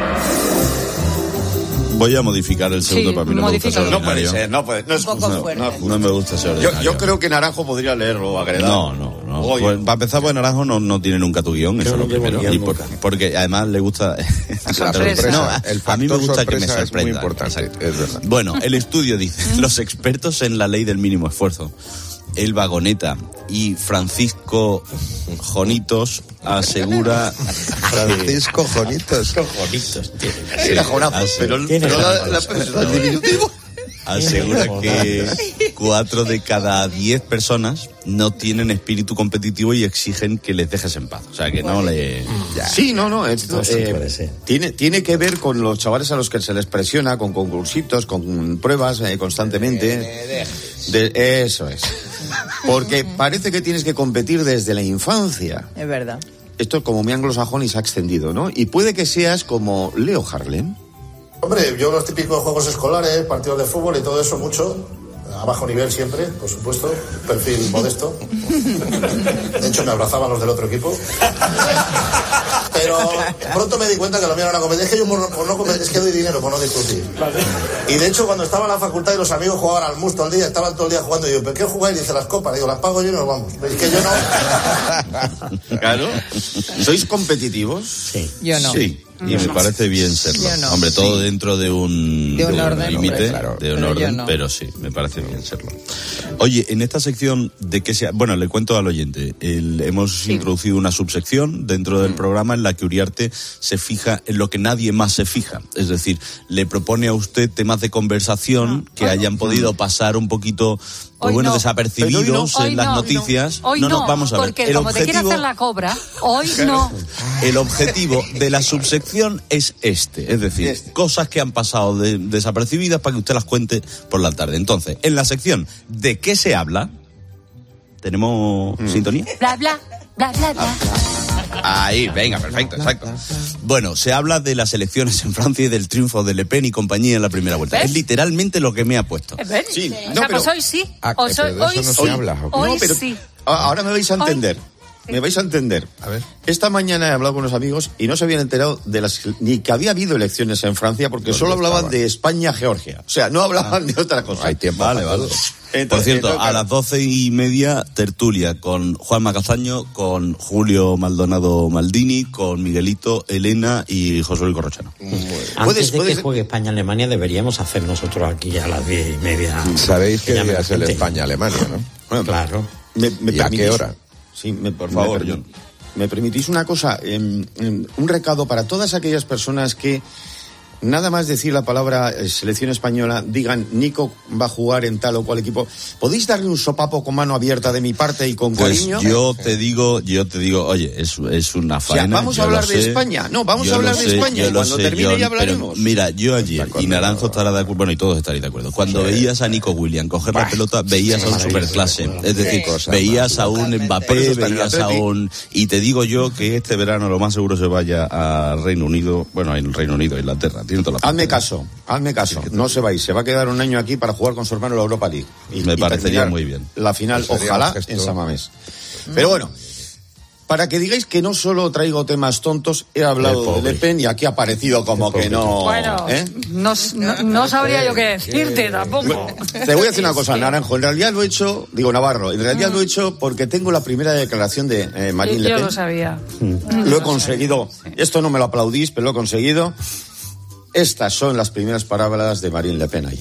Speaker 4: Voy a modificar el segundo,
Speaker 28: Sí,
Speaker 4: para mí no me gusta ser
Speaker 15: No puede
Speaker 4: ordinario.
Speaker 15: ser, no puede. No es justo. No, no es justo.
Speaker 4: No me gusta ser
Speaker 15: Yo,
Speaker 4: ordinario.
Speaker 15: yo creo que Naranjo podría leerlo, agredado.
Speaker 4: No, no, no. Pues, para empezar, pues Naranjo no, no tiene nunca tu guión, eso es lo primero. Y por- porque además le gusta...
Speaker 8: La sorpresa,
Speaker 4: No,
Speaker 8: el
Speaker 4: a mí me
Speaker 8: factor
Speaker 4: gusta que me
Speaker 8: sorpresa es muy
Speaker 4: sorprenda.
Speaker 8: importante,
Speaker 4: Exacto.
Speaker 8: es verdad.
Speaker 4: Bueno, el estudio dice, los expertos en la ley del mínimo esfuerzo, el Vagoneta y Francisco Jonitos asegura...
Speaker 8: Francisco Jonitos.
Speaker 4: Jonitos,
Speaker 15: Sí, era Jonazo, pero, pero la, la, el diminutivo...
Speaker 4: Asegura que cuatro de cada diez personas no tienen espíritu competitivo y exigen que les dejes en paz. O sea, que no le... Ya.
Speaker 15: Sí, no, no, esto,
Speaker 4: Esto sí
Speaker 15: eh,
Speaker 4: puede ser.
Speaker 15: tiene, tiene que ver con los chavales a los que se les presiona con concursitos, con pruebas eh, constantemente. De, eso es. Porque parece que tienes que competir desde la infancia.
Speaker 23: Es verdad.
Speaker 15: Esto es como muy anglosajón y se ha extendido, ¿no? Y puede que seas como Leo Harlem.
Speaker 27: Hombre, yo los típicos juegos escolares, partidos de fútbol y todo eso, mucho. A bajo nivel siempre, por supuesto. Perfil modesto. De hecho, me abrazaban los del otro equipo. Pero pronto me di cuenta que lo mío era una competencia. Es que yo por no, por no competir, es que doy dinero por no discutir. Y de hecho, cuando estaba en la facultad y los amigos jugaban al mus todo el día, estaban todo el día jugando. Y yo, ¿pero qué jugáis? Dice, las copas. Digo, las pago yo y nos vamos. Es que yo no...
Speaker 15: Claro. ¿Sois competitivos?
Speaker 4: Sí.
Speaker 23: Yo no.
Speaker 4: Sí. Y me parece bien serlo.
Speaker 23: Yo no.
Speaker 4: Hombre, todo dentro de un,
Speaker 23: De un orden,
Speaker 4: límite,
Speaker 23: hombre, claro.
Speaker 4: de un
Speaker 23: Pero yo
Speaker 4: orden,
Speaker 23: no.
Speaker 4: pero sí, me parece bien serlo. Oye, en esta sección de que sea, bueno, le cuento al oyente, el, hemos introducido una subsección dentro del programa en la que Uriarte se fija en lo que nadie más se fija. Es decir, le propone a usted temas de conversación que hayan podido pasar un poquito, pues
Speaker 28: Hoy
Speaker 4: bueno,
Speaker 28: no.
Speaker 4: desapercibidos
Speaker 28: Pero hoy no.
Speaker 4: en
Speaker 28: Hoy
Speaker 4: las
Speaker 28: no.
Speaker 4: noticias.
Speaker 28: Hoy
Speaker 4: no,
Speaker 28: no,
Speaker 4: no, vamos a ver.
Speaker 28: porque
Speaker 4: El
Speaker 28: como te quiere
Speaker 4: objetivo-
Speaker 28: hacer la cobra, hoy no.
Speaker 4: El objetivo de la subsección es este, es decir, cosas que han pasado de- desapercibidas para que usted las cuente por la tarde. Entonces, en la sección ¿de qué se habla? ¿Tenemos sintonía?
Speaker 28: Bla, bla, bla, bla, bla.
Speaker 4: Ahí, venga, perfecto, exacto. Bueno, se habla de las elecciones en Francia y del triunfo de Le Pen y compañía en la primera vuelta.
Speaker 28: ¿Ves?
Speaker 4: Es literalmente lo que me ha puesto.
Speaker 28: ¿Ves?
Speaker 15: Sí.
Speaker 28: O
Speaker 15: No,
Speaker 28: sea,
Speaker 15: pero-
Speaker 28: pues hoy sí.
Speaker 15: Ah,
Speaker 28: O
Speaker 15: pero
Speaker 28: soy-
Speaker 15: de eso
Speaker 28: hoy
Speaker 15: no
Speaker 28: sí.
Speaker 15: se habla, ¿o qué?
Speaker 28: Hoy
Speaker 15: No, pero-
Speaker 28: sí.
Speaker 15: A- Ahora me vais a entender. Me vais a entender. A ver. Esta mañana he hablado con unos amigos y no se habían enterado de las ni que había habido elecciones en Francia porque solo hablaban
Speaker 8: estaban?
Speaker 15: de España-Georgia. O sea, no hablaban de otra cosa.
Speaker 8: Hay tiempo
Speaker 4: Vale,
Speaker 8: para
Speaker 4: vale.
Speaker 8: todo.
Speaker 15: Entonces,
Speaker 4: Por cierto,
Speaker 15: entonces,
Speaker 4: a las doce y media, tertulia con Juan Macazaño, con Julio Maldonado Maldini, con Miguelito, Elena y José Luis Corrochano.
Speaker 26: Antes de que juegue España-Alemania deberíamos hacer nosotros aquí a las diez y media.
Speaker 8: Sabéis que
Speaker 26: llame
Speaker 8: día
Speaker 26: la
Speaker 8: es el
Speaker 26: gente.
Speaker 8: España-Alemania, ¿no?
Speaker 15: Bueno,
Speaker 26: Claro.
Speaker 15: ¿Me, me
Speaker 8: ¿Y a qué
Speaker 15: permitís?
Speaker 8: hora?
Speaker 15: Sí, me, por
Speaker 4: favor,
Speaker 15: me,
Speaker 4: John.
Speaker 15: ¿Me permitís una cosa? Eh, eh, un recado para todas aquellas personas que, nada más decir la palabra eh, selección española, digan Nico va a jugar en tal o cual equipo. ¿Podéis darle un sopapo con mano abierta de mi parte y con
Speaker 4: Pues
Speaker 15: cariño?
Speaker 4: yo te digo, yo te digo, oye, es, es una
Speaker 15: O sea,
Speaker 4: faena.
Speaker 15: vamos a
Speaker 4: yo
Speaker 15: hablar
Speaker 4: lo
Speaker 15: de
Speaker 4: sé,
Speaker 15: España. No, vamos
Speaker 4: yo
Speaker 15: a hablar
Speaker 4: lo
Speaker 15: de
Speaker 4: sé,
Speaker 15: España.
Speaker 4: yo
Speaker 15: Y
Speaker 4: lo
Speaker 15: cuando
Speaker 4: sé,
Speaker 15: termine
Speaker 4: John,
Speaker 15: ya hablaremos.
Speaker 4: pero mira, yo ayer, y Naranjo estará de acuerdo, bueno, y todos estaréis de acuerdo. Cuando
Speaker 15: Sí.
Speaker 4: veías a Nico Williams coger la
Speaker 15: Bah,
Speaker 4: pelota, veías a un
Speaker 15: maravilloso.
Speaker 4: superclase. Es decir,
Speaker 8: Cosa
Speaker 4: veías
Speaker 8: más.
Speaker 4: a un
Speaker 15: Por
Speaker 4: Mbappé,
Speaker 15: eso está en el
Speaker 4: veías a
Speaker 15: Atleti.
Speaker 4: un... Y te digo yo que este verano lo más seguro se vaya a Reino Unido, bueno, en Reino Unido, Inglaterra. Tiene toda la
Speaker 15: Hazme
Speaker 4: pinta.
Speaker 15: caso, hazme caso. No se vais, se va a quedar un año aquí para jugar con su hermano la Europa League. Y,
Speaker 4: Me
Speaker 15: y
Speaker 4: parecería
Speaker 15: terminar
Speaker 4: muy bien.
Speaker 15: La final,
Speaker 8: Pues sería
Speaker 15: ojalá,
Speaker 8: un gesto.
Speaker 15: en San Mamés. Pero bueno, para que digáis que no solo traigo temas tontos, he hablado
Speaker 8: Qué pobre.
Speaker 15: de Le Pen y aquí ha parecido como
Speaker 8: Qué
Speaker 15: que no...
Speaker 28: Bueno,
Speaker 15: ¿eh?
Speaker 28: no, no, no sabría yo qué decirte tampoco.
Speaker 15: Te voy a decir una cosa, Naranjo. En realidad lo he hecho, digo Navarro, en realidad lo he hecho porque tengo la primera declaración de eh, Marine Le
Speaker 28: Yo
Speaker 15: Pen.
Speaker 28: lo sabía.
Speaker 15: Lo he conseguido. Esto no me lo aplaudís, pero lo he conseguido. Estas son las primeras palabras de Marine Le Pen ayer.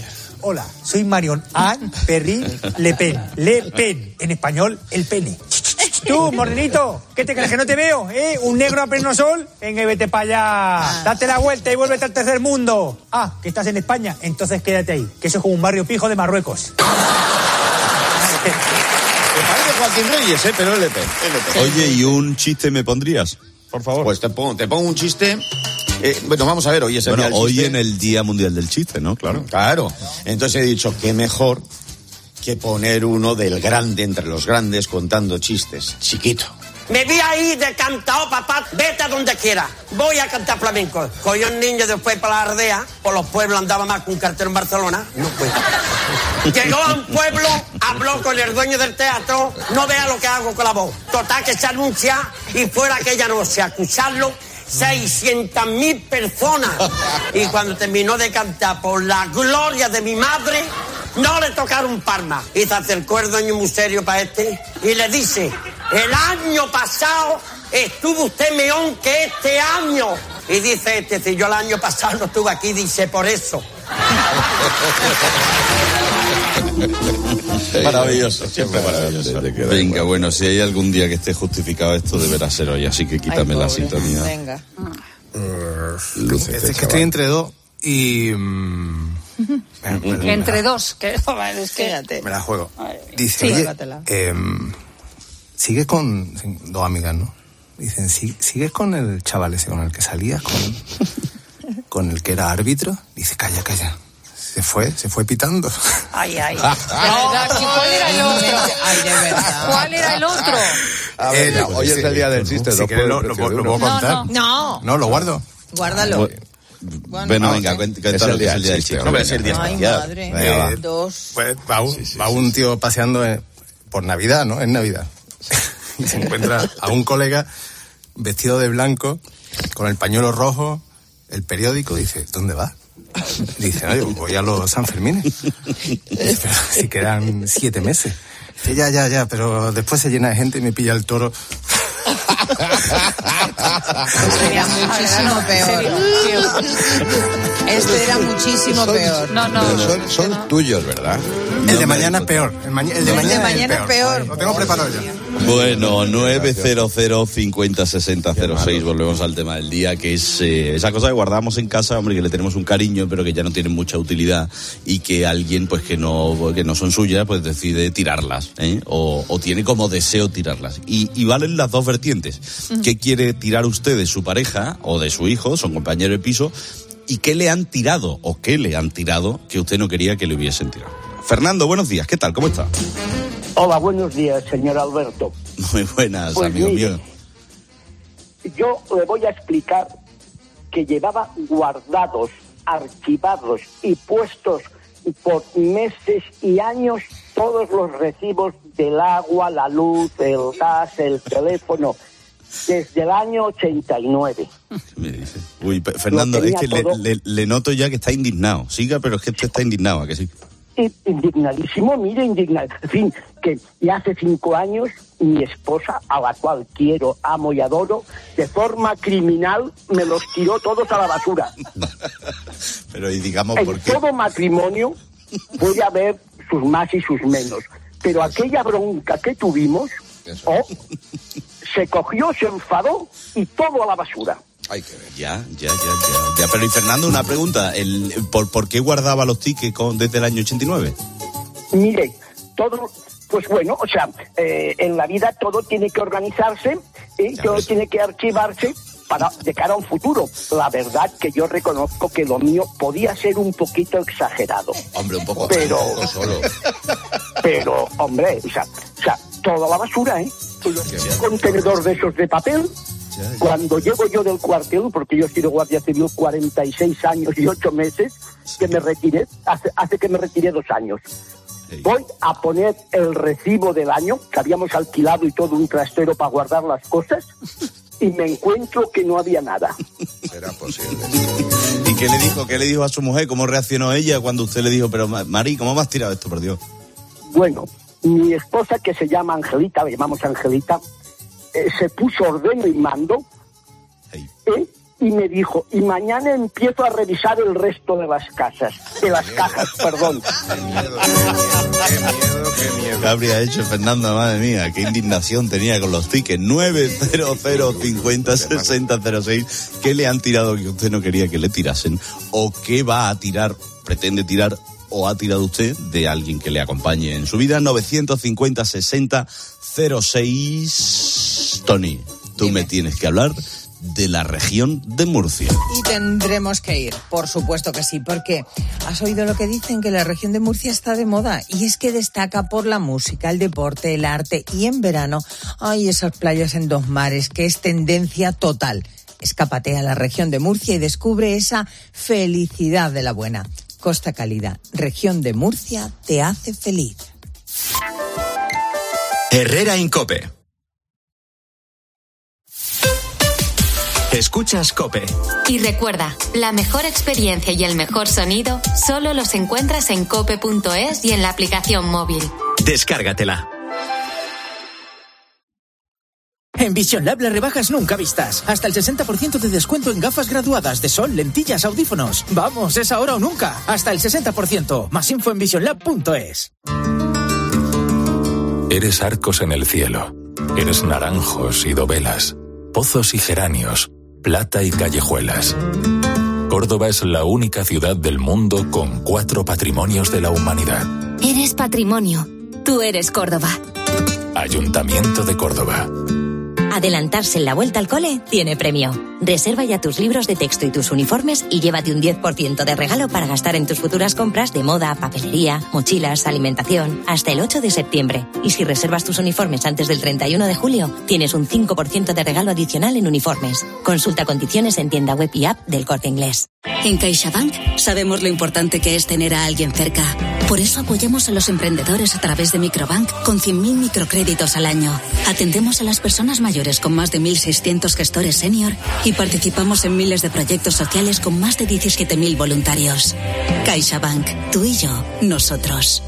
Speaker 10: Hola, soy Marion Anne Perry Le Pen. Le Pen, en español, el pene. Tú, morenito, ¿qué te crees que no te veo? ¿Eh? ¿Un negro a pleno sol? Venga, vete para allá. Date la vuelta y vuélvete al tercer mundo. Ah, que estás en España, entonces quédate ahí, que eso es como un barrio pijo de Marruecos.
Speaker 15: Me parece Joaquín Reyes, ¿eh? Pero es Le Pen.
Speaker 4: Oye, ¿y un chiste me pondrías? Por favor.
Speaker 15: Pues te pongo, te pongo un chiste. Eh, bueno, vamos a ver, hoy es el
Speaker 4: bueno,
Speaker 15: día del
Speaker 4: hoy
Speaker 15: chiste.
Speaker 4: en el Día Mundial del Chiste, ¿no? Claro.
Speaker 15: Claro. Entonces he dicho, qué mejor que poner uno del grande entre los grandes contando chistes. Chiquito.
Speaker 11: Me vi ahí de cantao, papá, vete a donde quiera. Voy a cantar flamenco. Cogió un niño después para la aldea, por los pueblos andaba más con un cartero en Barcelona. No fue. Llegó a un pueblo, habló con el dueño del teatro, no vea lo que hago con la voz. Total que se anuncia y fuera aquella noche a escucharlo seiscientas mil personas. Y cuando terminó de cantar por la gloria de mi madre, no le tocaron palmas. Y se acercó el dueño muy serio para este y le dice, el año pasado estuvo usted meón que este año. Y dice este, si yo el año pasado no estuve aquí, dice por eso.
Speaker 15: Maravilloso, siempre maravilloso.
Speaker 4: Venga, bueno, si hay algún día que esté justificado esto, deberá ser hoy, así que quítame
Speaker 23: Ay,
Speaker 4: la
Speaker 23: pobre.
Speaker 4: sintonía.
Speaker 23: Venga.
Speaker 24: Es, es que estoy entre dos y... mm, me- me- me
Speaker 28: Entre
Speaker 24: la-
Speaker 28: dos, que es que...
Speaker 24: Me la juego.
Speaker 28: Ay,
Speaker 24: Dice,
Speaker 28: sí.
Speaker 24: oye,
Speaker 28: Juégatela.
Speaker 24: eh, sigues con... Dos amigas, ¿no? Dicen, "¿Si- ¿sigues con el chaval ese con el que salías? Con, con el que era árbitro. Dice, calla, calla. Se fue, se fue pitando.
Speaker 28: Ay, ay. No, ¿cuál era el otro?
Speaker 23: Ay, de verdad.
Speaker 28: ¿Cuál era el otro?
Speaker 15: A ver,
Speaker 24: Eh,
Speaker 15: hoy es el día del chiste.
Speaker 24: Si
Speaker 15: lo
Speaker 24: quieres
Speaker 15: puedo-
Speaker 24: lo, lo, puedo- lo
Speaker 15: uno.
Speaker 24: puedo contar.
Speaker 23: No,
Speaker 24: No, lo guardo.
Speaker 23: guárdalo.
Speaker 4: Bueno, venga, cuént- cuéntanos que es el día del chiste.
Speaker 15: No, es el día
Speaker 23: Ay,
Speaker 15: especial.
Speaker 23: madre.
Speaker 24: Venga, va.
Speaker 23: Dos.
Speaker 24: Pues va un, va un tío paseando en- por Navidad, ¿no? En Navidad. Y se encuentra a un colega vestido de blanco, con el pañuelo rojo, el periódico, dice, ¿dónde vas? Dice, no, yo voy a los Sanfermines. Dice, pero si quedan siete meses. Dice, ya, ya, ya, pero después se llena de gente y me pilla el toro.
Speaker 23: Sería muchísimo peor. Este era muchísimo peor.
Speaker 28: No, no.
Speaker 8: Pero son, son tuyos, ¿verdad?
Speaker 24: El de mañana es peor. El, ma- el de
Speaker 23: El de
Speaker 24: mañana,
Speaker 23: mañana
Speaker 24: es
Speaker 23: es
Speaker 24: peor.
Speaker 23: peor.
Speaker 24: Lo tengo preparado ya.
Speaker 4: Bueno, nueve cero cero cincuenta sesenta cero seis, volvemos al tema del día, que es eh, esa cosa que guardamos en casa, hombre, que le tenemos un cariño, pero que ya no tienen mucha utilidad y que alguien, pues que no que no son suyas, pues decide tirarlas, ¿eh? o, o tiene como deseo tirarlas. Y, y valen las dos vertientes. ¿Qué quiere tirar usted de su pareja o de su hijo, son compañeros de piso? ¿Y qué le han tirado o qué le han tirado que usted no quería que le hubiesen tirado? Fernando, buenos días, ¿qué tal? ¿Cómo está?
Speaker 12: Hola, buenos días, señor Alberto.
Speaker 4: Muy buenas,
Speaker 12: Pues
Speaker 4: amigo
Speaker 12: mire,
Speaker 4: mío.
Speaker 12: Yo le voy a explicar que llevaba guardados, archivados y puestos por meses y años todos los recibos del agua, la luz, el gas, el teléfono, desde el año ochenta y nueve.
Speaker 4: Me dice. Uy, pe- Fernando,
Speaker 12: Lo
Speaker 4: es
Speaker 12: tenía
Speaker 4: que le,
Speaker 12: todo.
Speaker 4: le- le noto ya que está indignado. Siga, pero es que usted está indignado, ¿a que sí?
Speaker 12: I- Indignadísimo, mire, indignado. En fin, que ya hace cinco años mi esposa, a la cual quiero, amo y adoro, de forma criminal me los tiró todos a la basura.
Speaker 4: Pero y digamos
Speaker 12: En
Speaker 4: por qué.
Speaker 12: todo matrimonio puede haber sus más y sus menos, pero aquella bronca que tuvimos, oh, se cogió, se enfadó y todo a la basura.
Speaker 4: Hay que ver. Ya, ya, ya, ya, ya. Pero y Fernando, una pregunta. El, ¿por, ¿Por qué guardaba los tickets con, desde el año ochenta y nueve?
Speaker 12: Mire, todo, pues bueno, o sea, eh, en la vida todo tiene que organizarse y todo tiene que archivarse para de cara a un futuro. La verdad que yo reconozco que lo mío podía ser un poquito exagerado.
Speaker 4: Hombre, un poco,
Speaker 12: Pero-
Speaker 4: un poco solo.
Speaker 12: Pero, hombre, o sea, o sea toda la basura, ¿eh? Un contenedor de esos de papel. Cuando llego yo del cuartel, porque yo he sido guardia civil cuarenta y seis años y ocho meses, que me retiré, hace, hace que me retiré dos años. Voy a poner el recibo del año, que habíamos alquilado y todo un trastero para guardar las cosas, y me encuentro que no había nada.
Speaker 8: Será posible.
Speaker 4: ¿Y qué le dijo? ¿Qué le dijo a su mujer? ¿Cómo reaccionó ella cuando usted le dijo, pero Ma- Mari, ¿cómo me has tirado esto, por Dios?
Speaker 12: Bueno, mi esposa, que se llama Angelita, la llamamos Angelita, eh, se puso ordeno y mando, ¿eh? Y me dijo, y mañana empiezo a revisar el resto de las casas. de las cajas, perdón.
Speaker 4: ¿Qué habría hecho Fernando? Madre mía, qué indignación tenía con los tickets. nueve cero cero cincuenta sesenta cero seis. ¿Qué le han tirado que usted no quería que le tirasen? ¿O qué va a tirar, pretende tirar o ha tirado usted de alguien que le acompañe en su vida? Novecientos cincuenta sesenta cero seis. Tony, tú Dime. me tienes que hablar de la región de Murcia.
Speaker 23: Y tendremos que ir, por supuesto que sí, porque has oído lo que dicen, que la región de Murcia está de moda, y es que destaca por la música, el deporte, el arte, y en verano hay esas playas en dos mares, que es tendencia total. Escápate a la región de Murcia y descubre esa felicidad de la buena. Costa Cálida, región de Murcia, te hace feliz.
Speaker 2: Herrera Incope. Escuchas COPE.
Speaker 3: Y recuerda, la mejor experiencia y el mejor sonido solo los encuentras en cope punto es y en la aplicación móvil.
Speaker 2: Descárgatela.
Speaker 14: En Vision Lab las rebajas nunca vistas. Hasta el sesenta por ciento de descuento en gafas graduadas de sol, lentillas, audífonos. Vamos, es ahora o nunca. Hasta el sesenta por ciento. Más info en vision lab punto es.
Speaker 16: Eres arcos en el cielo. Eres naranjos y dovelas. Pozos y geranios. Plata y callejuelas. Córdoba es la única ciudad del mundo con cuatro patrimonios de la humanidad.
Speaker 3: Eres patrimonio. Tú eres Córdoba.
Speaker 16: Ayuntamiento de Córdoba.
Speaker 17: Adelantarse en la vuelta al cole tiene premio. Reserva ya tus libros de texto y tus uniformes y llévate un diez por ciento de regalo para gastar en tus futuras compras de moda, papelería, mochilas, alimentación, hasta el ocho de septiembre. Y si reservas tus uniformes antes del treinta y uno de julio, tienes un cinco por ciento de regalo adicional en uniformes. Consulta condiciones en tienda web y app del Corte Inglés.
Speaker 18: En CaixaBank sabemos lo importante que es tener a alguien cerca. Por eso apoyamos a los emprendedores a través de Microbank con cien mil microcréditos al año. Atendemos a las personas mayores con más de mil seiscientos gestores senior y participamos en miles de proyectos sociales con más de diecisiete mil voluntarios. CaixaBank, tú y yo, nosotros.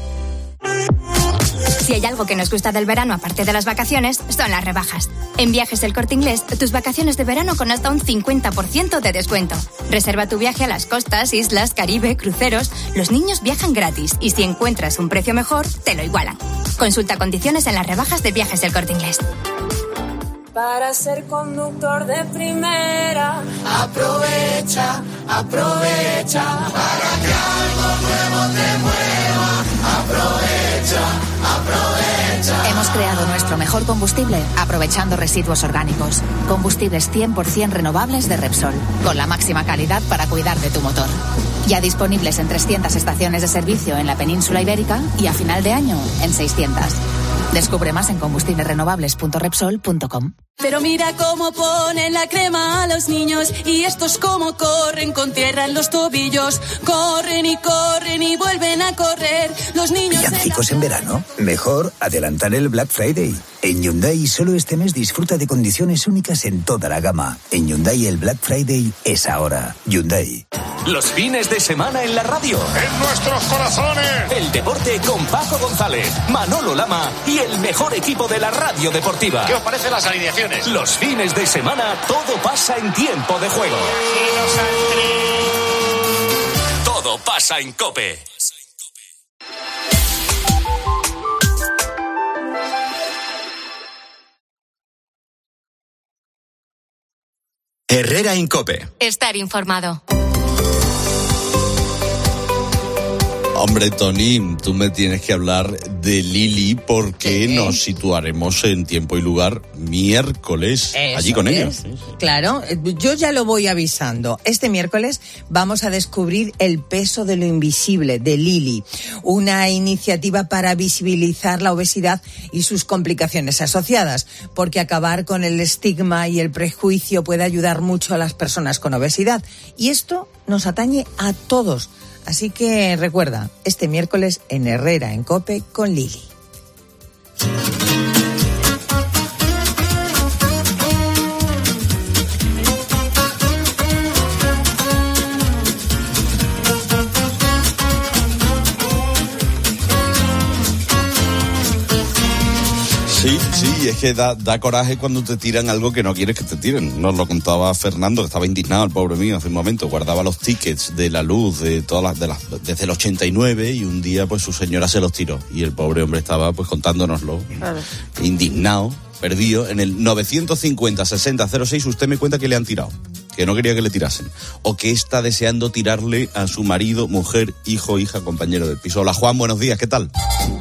Speaker 19: Si hay algo que nos gusta del verano aparte de las vacaciones, son las rebajas. En Viajes del Corte Inglés, tus vacaciones de verano con hasta un cincuenta por ciento de descuento. Reserva tu viaje a las costas, islas, Caribe, cruceros. Los niños viajan gratis y si encuentras un precio mejor, te lo igualan. Consulta condiciones en las rebajas de Viajes del Corte Inglés.
Speaker 20: Para ser conductor de primera, aprovecha, aprovecha, para que algo nuevo te mueva, aprovecha, aprovecha.
Speaker 21: Hemos creado nuestro mejor combustible aprovechando residuos orgánicos. Combustibles cien por ciento renovables de Repsol, con la máxima calidad para cuidar de tu motor. Ya disponibles en trescientas estaciones de servicio en la península ibérica y a final de año en seiscientas. Descubre más en combustibles renovables punto repsol punto com.
Speaker 20: Pero mira cómo ponen la crema a los niños y estos cómo corren con tierra en los tobillos. Corren y corren y vuelven a correr. Los niños...
Speaker 22: ¿Villancicos en verano? Mejor adelantar el Black Friday. En Hyundai solo este mes disfruta de condiciones únicas en toda la gama. En Hyundai el Black Friday es ahora. Hyundai.
Speaker 2: Los fines de semana en la radio.
Speaker 29: En nuestros corazones.
Speaker 2: El deporte con Paco González, Manolo Lama y el mejor equipo de la radio deportiva.
Speaker 29: ¿Qué os parecen las alineaciones?
Speaker 2: Los fines de semana todo pasa en tiempo de juego. Todo pasa en COPE. Herrera Incope.
Speaker 3: Estar informado.
Speaker 4: Hombre, Tony, tú me tienes que hablar de Lili porque ¿Qué? Nos situaremos en tiempo y lugar miércoles
Speaker 23: Eso
Speaker 4: allí con
Speaker 23: es.
Speaker 4: ellos.
Speaker 23: Claro, yo ya lo voy avisando. Este miércoles vamos a descubrir El peso de lo invisible de Lili, una iniciativa para visibilizar la obesidad y sus complicaciones asociadas, porque acabar con el estigma y el prejuicio puede ayudar mucho a las personas con obesidad. Y esto nos atañe a todos. Así que recuerda, este miércoles en Herrera en COPE con Lili.
Speaker 4: Sí, sí, es que da, da coraje cuando te tiran algo que no quieres que te tiren. Nos lo contaba Fernando, que estaba indignado, el pobre mío, hace un momento. Guardaba los tickets de la luz de todas las, de las, desde el ochenta y nueve, y un día pues su señora se los tiró. Y el pobre hombre estaba pues contándonoslo. Claro. Indignado, perdido. En el novecientos cincuenta sesenta cero seis usted me cuenta que le han tirado, que no quería que le tirasen, o que está deseando tirarle a su marido, mujer, hijo, hija, compañero del piso. Hola Juan, buenos días, ¿qué tal?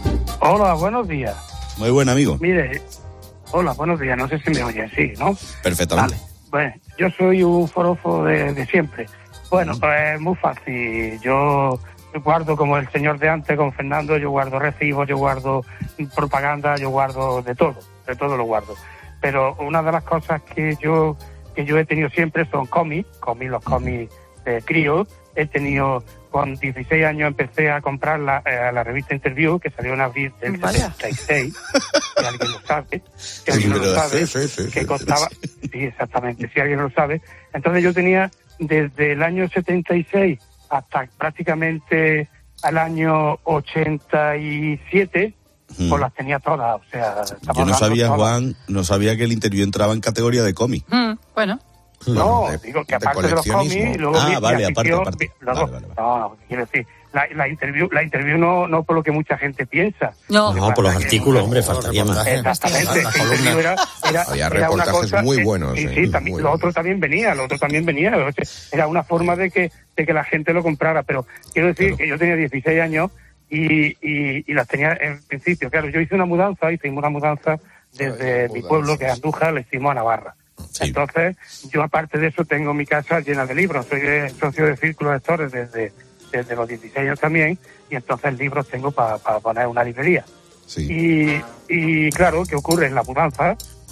Speaker 1: Hola, buenos días.
Speaker 4: Muy buen amigo.
Speaker 1: Mire, hola, buenos días, no sé si me oyen, sí, ¿no?
Speaker 4: Perfectamente.
Speaker 1: Vale. Bueno, yo soy un forofo de, de siempre. Bueno, uh-huh. pues muy fácil. Yo guardo como el señor de antes con Fernando, yo guardo recibos, yo guardo propaganda, yo guardo de todo, de todo lo guardo. Pero una de las cosas que yo que yo he tenido siempre son cómics, cómics, los cómics de crío. He tenido, con dieciséis años empecé a comprar la, eh, la revista Interview, que salió en abril del setenta y seis, si alguien lo sabe, si alguien no lo sabe, sí, sí, sí, que costaba, sí, exactamente, si alguien lo sabe. Entonces yo tenía desde el año setenta y seis hasta prácticamente al año ochenta y siete, hmm. pues las tenía todas, o sea...
Speaker 4: Yo no sabía, todas. Juan, no sabía que el Interview entraba en categoría de cómic.
Speaker 28: Mm, bueno...
Speaker 1: No, de, digo que aparte de, de los cómics, luego
Speaker 4: ah,
Speaker 1: mi,
Speaker 4: vale,
Speaker 1: mi afición,
Speaker 4: aparte, aparte.
Speaker 1: Luego,
Speaker 4: vale, vale, vale.
Speaker 1: No, quiero decir, la, la interview, la interview no, no por lo que mucha gente piensa.
Speaker 5: No, no por los artículos, hombre, faltaría más.
Speaker 1: Exactamente, era, era,
Speaker 8: había
Speaker 1: era
Speaker 8: reportajes
Speaker 1: una cosa,
Speaker 8: muy buenos.
Speaker 1: Sí,
Speaker 8: eh,
Speaker 1: sí, también,
Speaker 8: muy
Speaker 1: lo
Speaker 8: buenos.
Speaker 1: otro también venía, lo otro también venía. Era una forma de que, de que la gente lo comprara, pero quiero decir claro. que yo tenía dieciséis años y, y, y las tenía en principio. Claro, yo hice una mudanza, hice una mudanza desde Ay, mi mudanza. pueblo, que es Andújar, le hicimos a Navarra. Sí. Entonces, yo aparte de eso tengo mi casa llena de libros. Soy de, socio de Círculo de Lectores desde, desde los dieciséis años también, y entonces libros tengo para pa poner una librería. Sí. Y, y claro, ¿qué ocurre en la mudanza?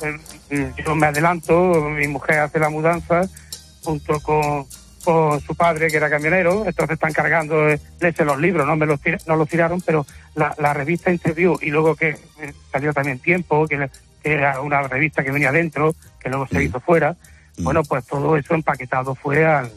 Speaker 1: Yo me adelanto, mi mujer hace la mudanza junto con, con su padre, que era camionero, entonces están cargando, leerse los libros, no me los, tir no los tiraron, pero la, la revista Interview, y luego que salió también Tiempo, que, que era una revista que venía dentro, que luego se hizo fuera, mm. bueno, pues todo eso empaquetado fue al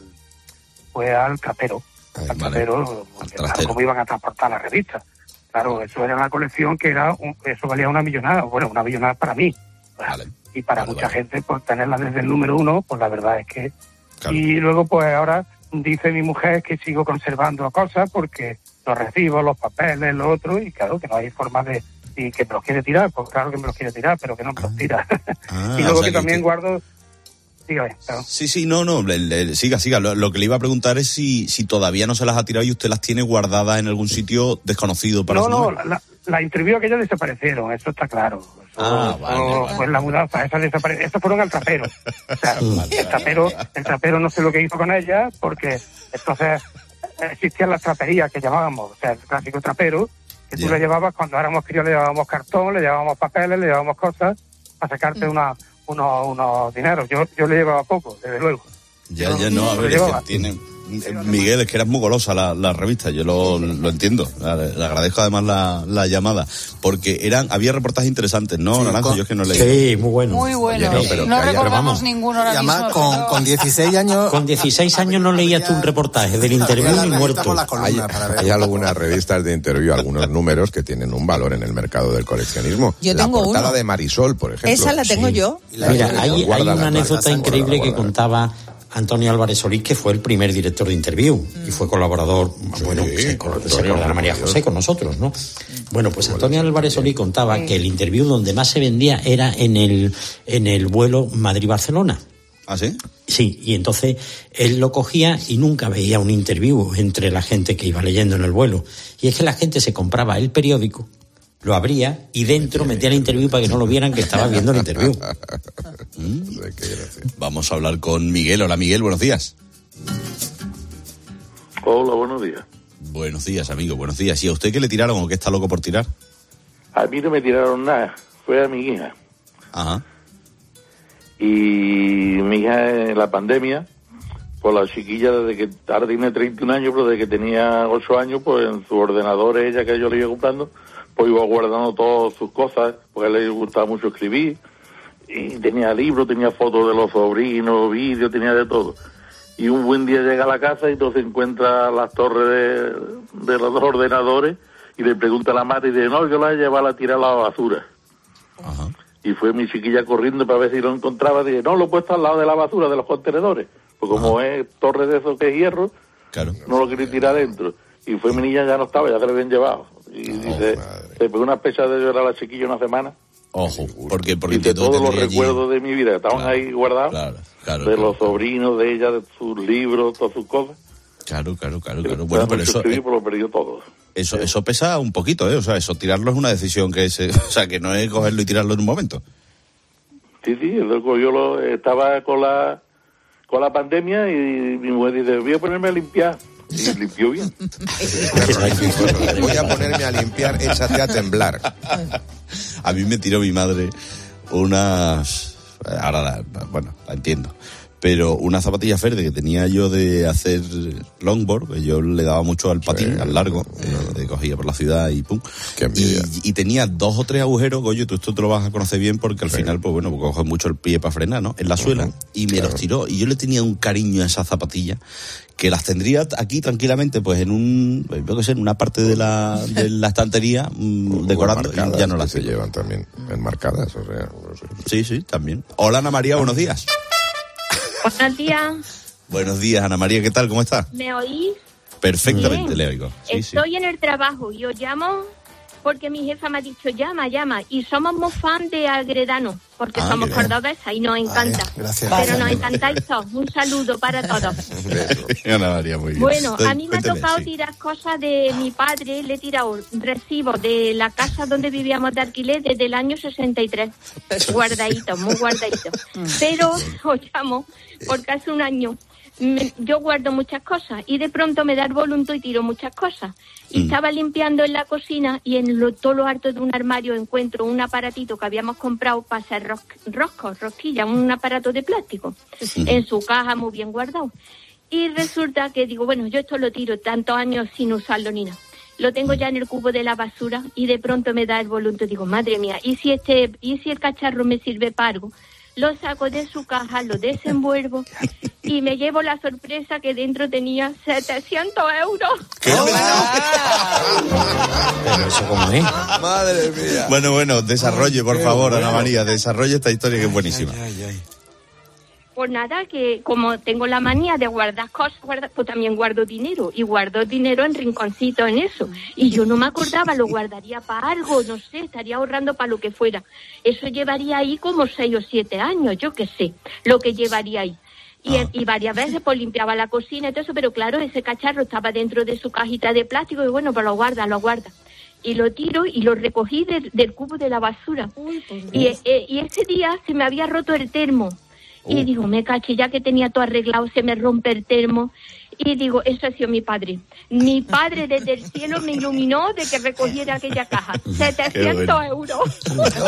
Speaker 1: fue al capero, Ay, al vale. capero, al claro, cómo iban a transportar la revista. Claro, eso era una colección que era, un, eso valía una millonada, bueno, una millonada para mí, vale. y para vale, mucha vale. gente, pues tenerla desde el número uno, pues la verdad es que... Claro. Y luego, pues ahora dice mi mujer que sigo conservando cosas porque los recibos, los papeles, lo otro, y claro, que no hay forma de... y que me los quiere tirar, pues claro que me los quiere tirar, pero que no me los tira. Ah, y luego o sea, que, que también que... guardo... Dígame, claro.
Speaker 4: Sí, sí, no, no, le, le, siga, siga. Lo, lo que le iba a preguntar es si, si todavía no se las ha tirado y usted las tiene guardadas en algún sitio desconocido para
Speaker 1: No,
Speaker 4: su
Speaker 1: no, la, la, la interview aquellas desaparecieron, eso está claro. Eso,
Speaker 4: ah, vale,
Speaker 1: eso
Speaker 4: vale.
Speaker 1: fue la mudanza, esas desaparecieron, esas fueron al trapero. O sea, vale, el trapero, el trapero no sé lo que hizo con ellas, porque entonces existían las traperías que llamábamos, o sea, el clásico trapero, que tú yeah. le llevabas, cuando éramos críos le llevábamos cartón, le llevábamos papeles, le llevábamos cosas, para sacarte mm. una... unos, unos dineros. Yo, yo le llevaba poco, desde luego.
Speaker 4: Ya, ya no, a ver, es que tiene... Miguel, es que eras muy golosa la, la revista, yo lo, lo entiendo. Le, le agradezco además la, la llamada, porque eran había reportajes interesantes, ¿no, sí, Naranjo? Yo es que no leí.
Speaker 5: Sí, muy bueno.
Speaker 28: Muy bueno.
Speaker 5: Oye,
Speaker 28: no no recordamos ninguno ahora
Speaker 24: además,
Speaker 28: mismo.
Speaker 24: Con, con dieciséis años...
Speaker 5: Con dieciséis años no leías tú un reportaje del Interview ni muerto.
Speaker 8: Hay, hay algunas revistas de Interview, algunos números que tienen un valor en el mercado del coleccionismo.
Speaker 23: Yo
Speaker 8: la
Speaker 23: tengo
Speaker 8: portada
Speaker 23: uno.
Speaker 8: de Marisol, por ejemplo.
Speaker 23: Esa la tengo
Speaker 8: sí.
Speaker 23: yo.
Speaker 5: Mira, hay, hay una anécdota increíble guarda, que contaba Antonio Álvarez Solís, que fue el primer director de Interview mm. y fue colaborador, sí, bueno, pues, con el señor de Ana María José, con nosotros, ¿no? Bueno, pues Antonio Álvarez Solís contaba sí. que el Interview donde más se vendía era en el, en el vuelo Madrid-Barcelona.
Speaker 4: ¿Ah, sí?
Speaker 5: Sí, y entonces él lo cogía y nunca veía un Interview entre la gente que iba leyendo en el vuelo. Y es que la gente se compraba el periódico, lo abría y dentro metía el Interview para que no lo vieran que estaba viendo el Interview.
Speaker 4: ¿Mm? Vamos a hablar con Miguel. Hola, Miguel, buenos días.
Speaker 6: Hola, buenos días.
Speaker 4: Buenos días, amigo, buenos días. ¿Y a usted qué le tiraron o qué está loco por tirar?
Speaker 6: A mí no me tiraron nada, fue a mi hija.
Speaker 4: Ajá.
Speaker 6: Y mi hija en la pandemia, pues la chiquilla desde que ahora tiene treinta y un años, pero desde que tenía ocho años, pues en su ordenador ella que yo le iba comprando, pues iba guardando todas sus cosas, porque a él le gustaba mucho escribir, y tenía libros, tenía fotos de los sobrinos, vídeos, tenía de todo. Y un buen día llega a la casa y entonces encuentra las torres de, de los dos ordenadores y le pregunta a la madre y dice, no, yo la he llevado a tirar a la basura.
Speaker 4: Ajá.
Speaker 6: y fue mi chiquilla corriendo para ver si lo encontraba. Dije, no, lo he puesto al lado de la basura de los contenedores, pues como Ajá. es torre de esos que es hierro,
Speaker 4: claro.
Speaker 6: no lo quería tirar adentro. Y fue mi niña, ya no estaba, ya se lo habían llevado. Y oh, dice, madre. Se pegó una pecha de llorar a la chiquilla una semana.
Speaker 4: Ojo, porque, porque
Speaker 6: y de todos los recuerdos
Speaker 4: allí.
Speaker 6: de mi vida que estaban claro, ahí guardados,
Speaker 4: claro, claro,
Speaker 6: de
Speaker 4: claro,
Speaker 6: los
Speaker 4: claro.
Speaker 6: sobrinos de ella, de sus libros, todas sus cosas.
Speaker 4: Claro, claro, claro, claro. Bueno, pero eso,
Speaker 6: escribir, pero lo perdió todo.
Speaker 4: Eso, sí. eso pesa un poquito, ¿eh? O sea, eso tirarlo es una decisión que es, o sea, que no es cogerlo y tirarlo en un momento.
Speaker 6: Sí, sí, luego yo lo, estaba con la con la pandemia y mi mujer dice, voy a ponerme a limpiar. Y limpió bien.
Speaker 8: Voy a ponerme a limpiar, échate a temblar.
Speaker 4: A mí me tiró mi madre unas... Ahora, la, bueno, la entiendo. Pero unas zapatillas verdes que tenía yo de hacer longboard, que yo le daba mucho al patín, sí, al largo, eh, de cogía por la ciudad y pum. Y, y tenía dos o tres agujeros, Goyo, tú esto te lo vas a conocer bien porque al sí. final, pues bueno, pues coges mucho el pie para frenar, ¿no? En la suela. Uh-huh. Y me claro. los tiró. Y yo le tenía un cariño a esas zapatillas que las tendría aquí tranquilamente, pues en un, yo qué sé, en una parte de la, de la estantería, mmm, decorando, y ya no las
Speaker 8: se llevan también enmarcadas, o sea.
Speaker 4: Sí, sí, también. Hola, Ana María, buenos días.
Speaker 7: Buenos días.
Speaker 4: Buenos días, Ana María, ¿qué tal? ¿Cómo estás?
Speaker 7: ¿Me oís?
Speaker 4: Perfectamente,
Speaker 7: Bien.
Speaker 4: le oigo. Sí,
Speaker 7: Estoy
Speaker 4: sí.
Speaker 7: en el trabajo y os llamo porque mi jefa me ha dicho llama, llama. Y somos muy fan de Agredano, porque ah, somos cordobesas y nos encanta. Ay, gracias. Pero nos encantáis todos. Un saludo para todos.
Speaker 4: Ana María, muy bien.
Speaker 7: Bueno,
Speaker 4: Estoy,
Speaker 7: a mí me ha tocado sí. tirar cosas de mi padre. Le he tirado recibos de la casa donde vivíamos de alquiler desde el año sesenta y tres. Guardadito, muy guardadito. Pero os llamo porque hace un año me, yo guardo muchas cosas y de pronto me da el voluntad y tiro muchas cosas. Y mm. estaba limpiando en la cocina y en lo, todo lo alto de un armario encuentro un aparatito que habíamos comprado para hacer ros, roscos, rosquillas, un aparato de plástico, mm. en su caja muy bien guardado. Y resulta que digo, bueno, yo esto lo tiro tantos años sin usarlo ni nada. Lo tengo ya en el cubo de la basura y de pronto me da el voluntad y digo, madre mía, ¿y si este, y si el cacharro me sirve para algo? Lo saco de su caja, lo desenvuelvo y me llevo la sorpresa que dentro tenía setecientos euros.
Speaker 4: ¿Qué?
Speaker 7: ¡Oh!
Speaker 5: Pero eso cómo es.
Speaker 8: Madre mía.
Speaker 4: Bueno, bueno, desarrolle, por favor, Ana María, desarrolle esta historia que es buenísima. Ay, ay, ay.
Speaker 7: Pues nada, que como tengo la manía de guardar cosas, guarda, pues también guardo dinero. Y guardo dinero en rinconcitos en eso. Y yo no me acordaba, lo guardaría para algo, no sé, estaría ahorrando para lo que fuera. Eso llevaría ahí como seis o siete años, yo qué sé, lo que llevaría ahí. Y, ah. y varias veces pues limpiaba la cocina y todo eso, pero claro, ese cacharro estaba dentro de su cajita de plástico y bueno, pues lo guarda, lo guarda. Y lo tiro y lo recogí de, del cubo de la basura. Uy, pues y, eh, y ese día se me había roto el termo. Y uh. digo, me caché, ya que tenía todo arreglado, se me rompe el termo. Y digo, eso ha sido mi padre. Mi padre desde el cielo me iluminó de que recogiera aquella caja. setecientos bueno. euros.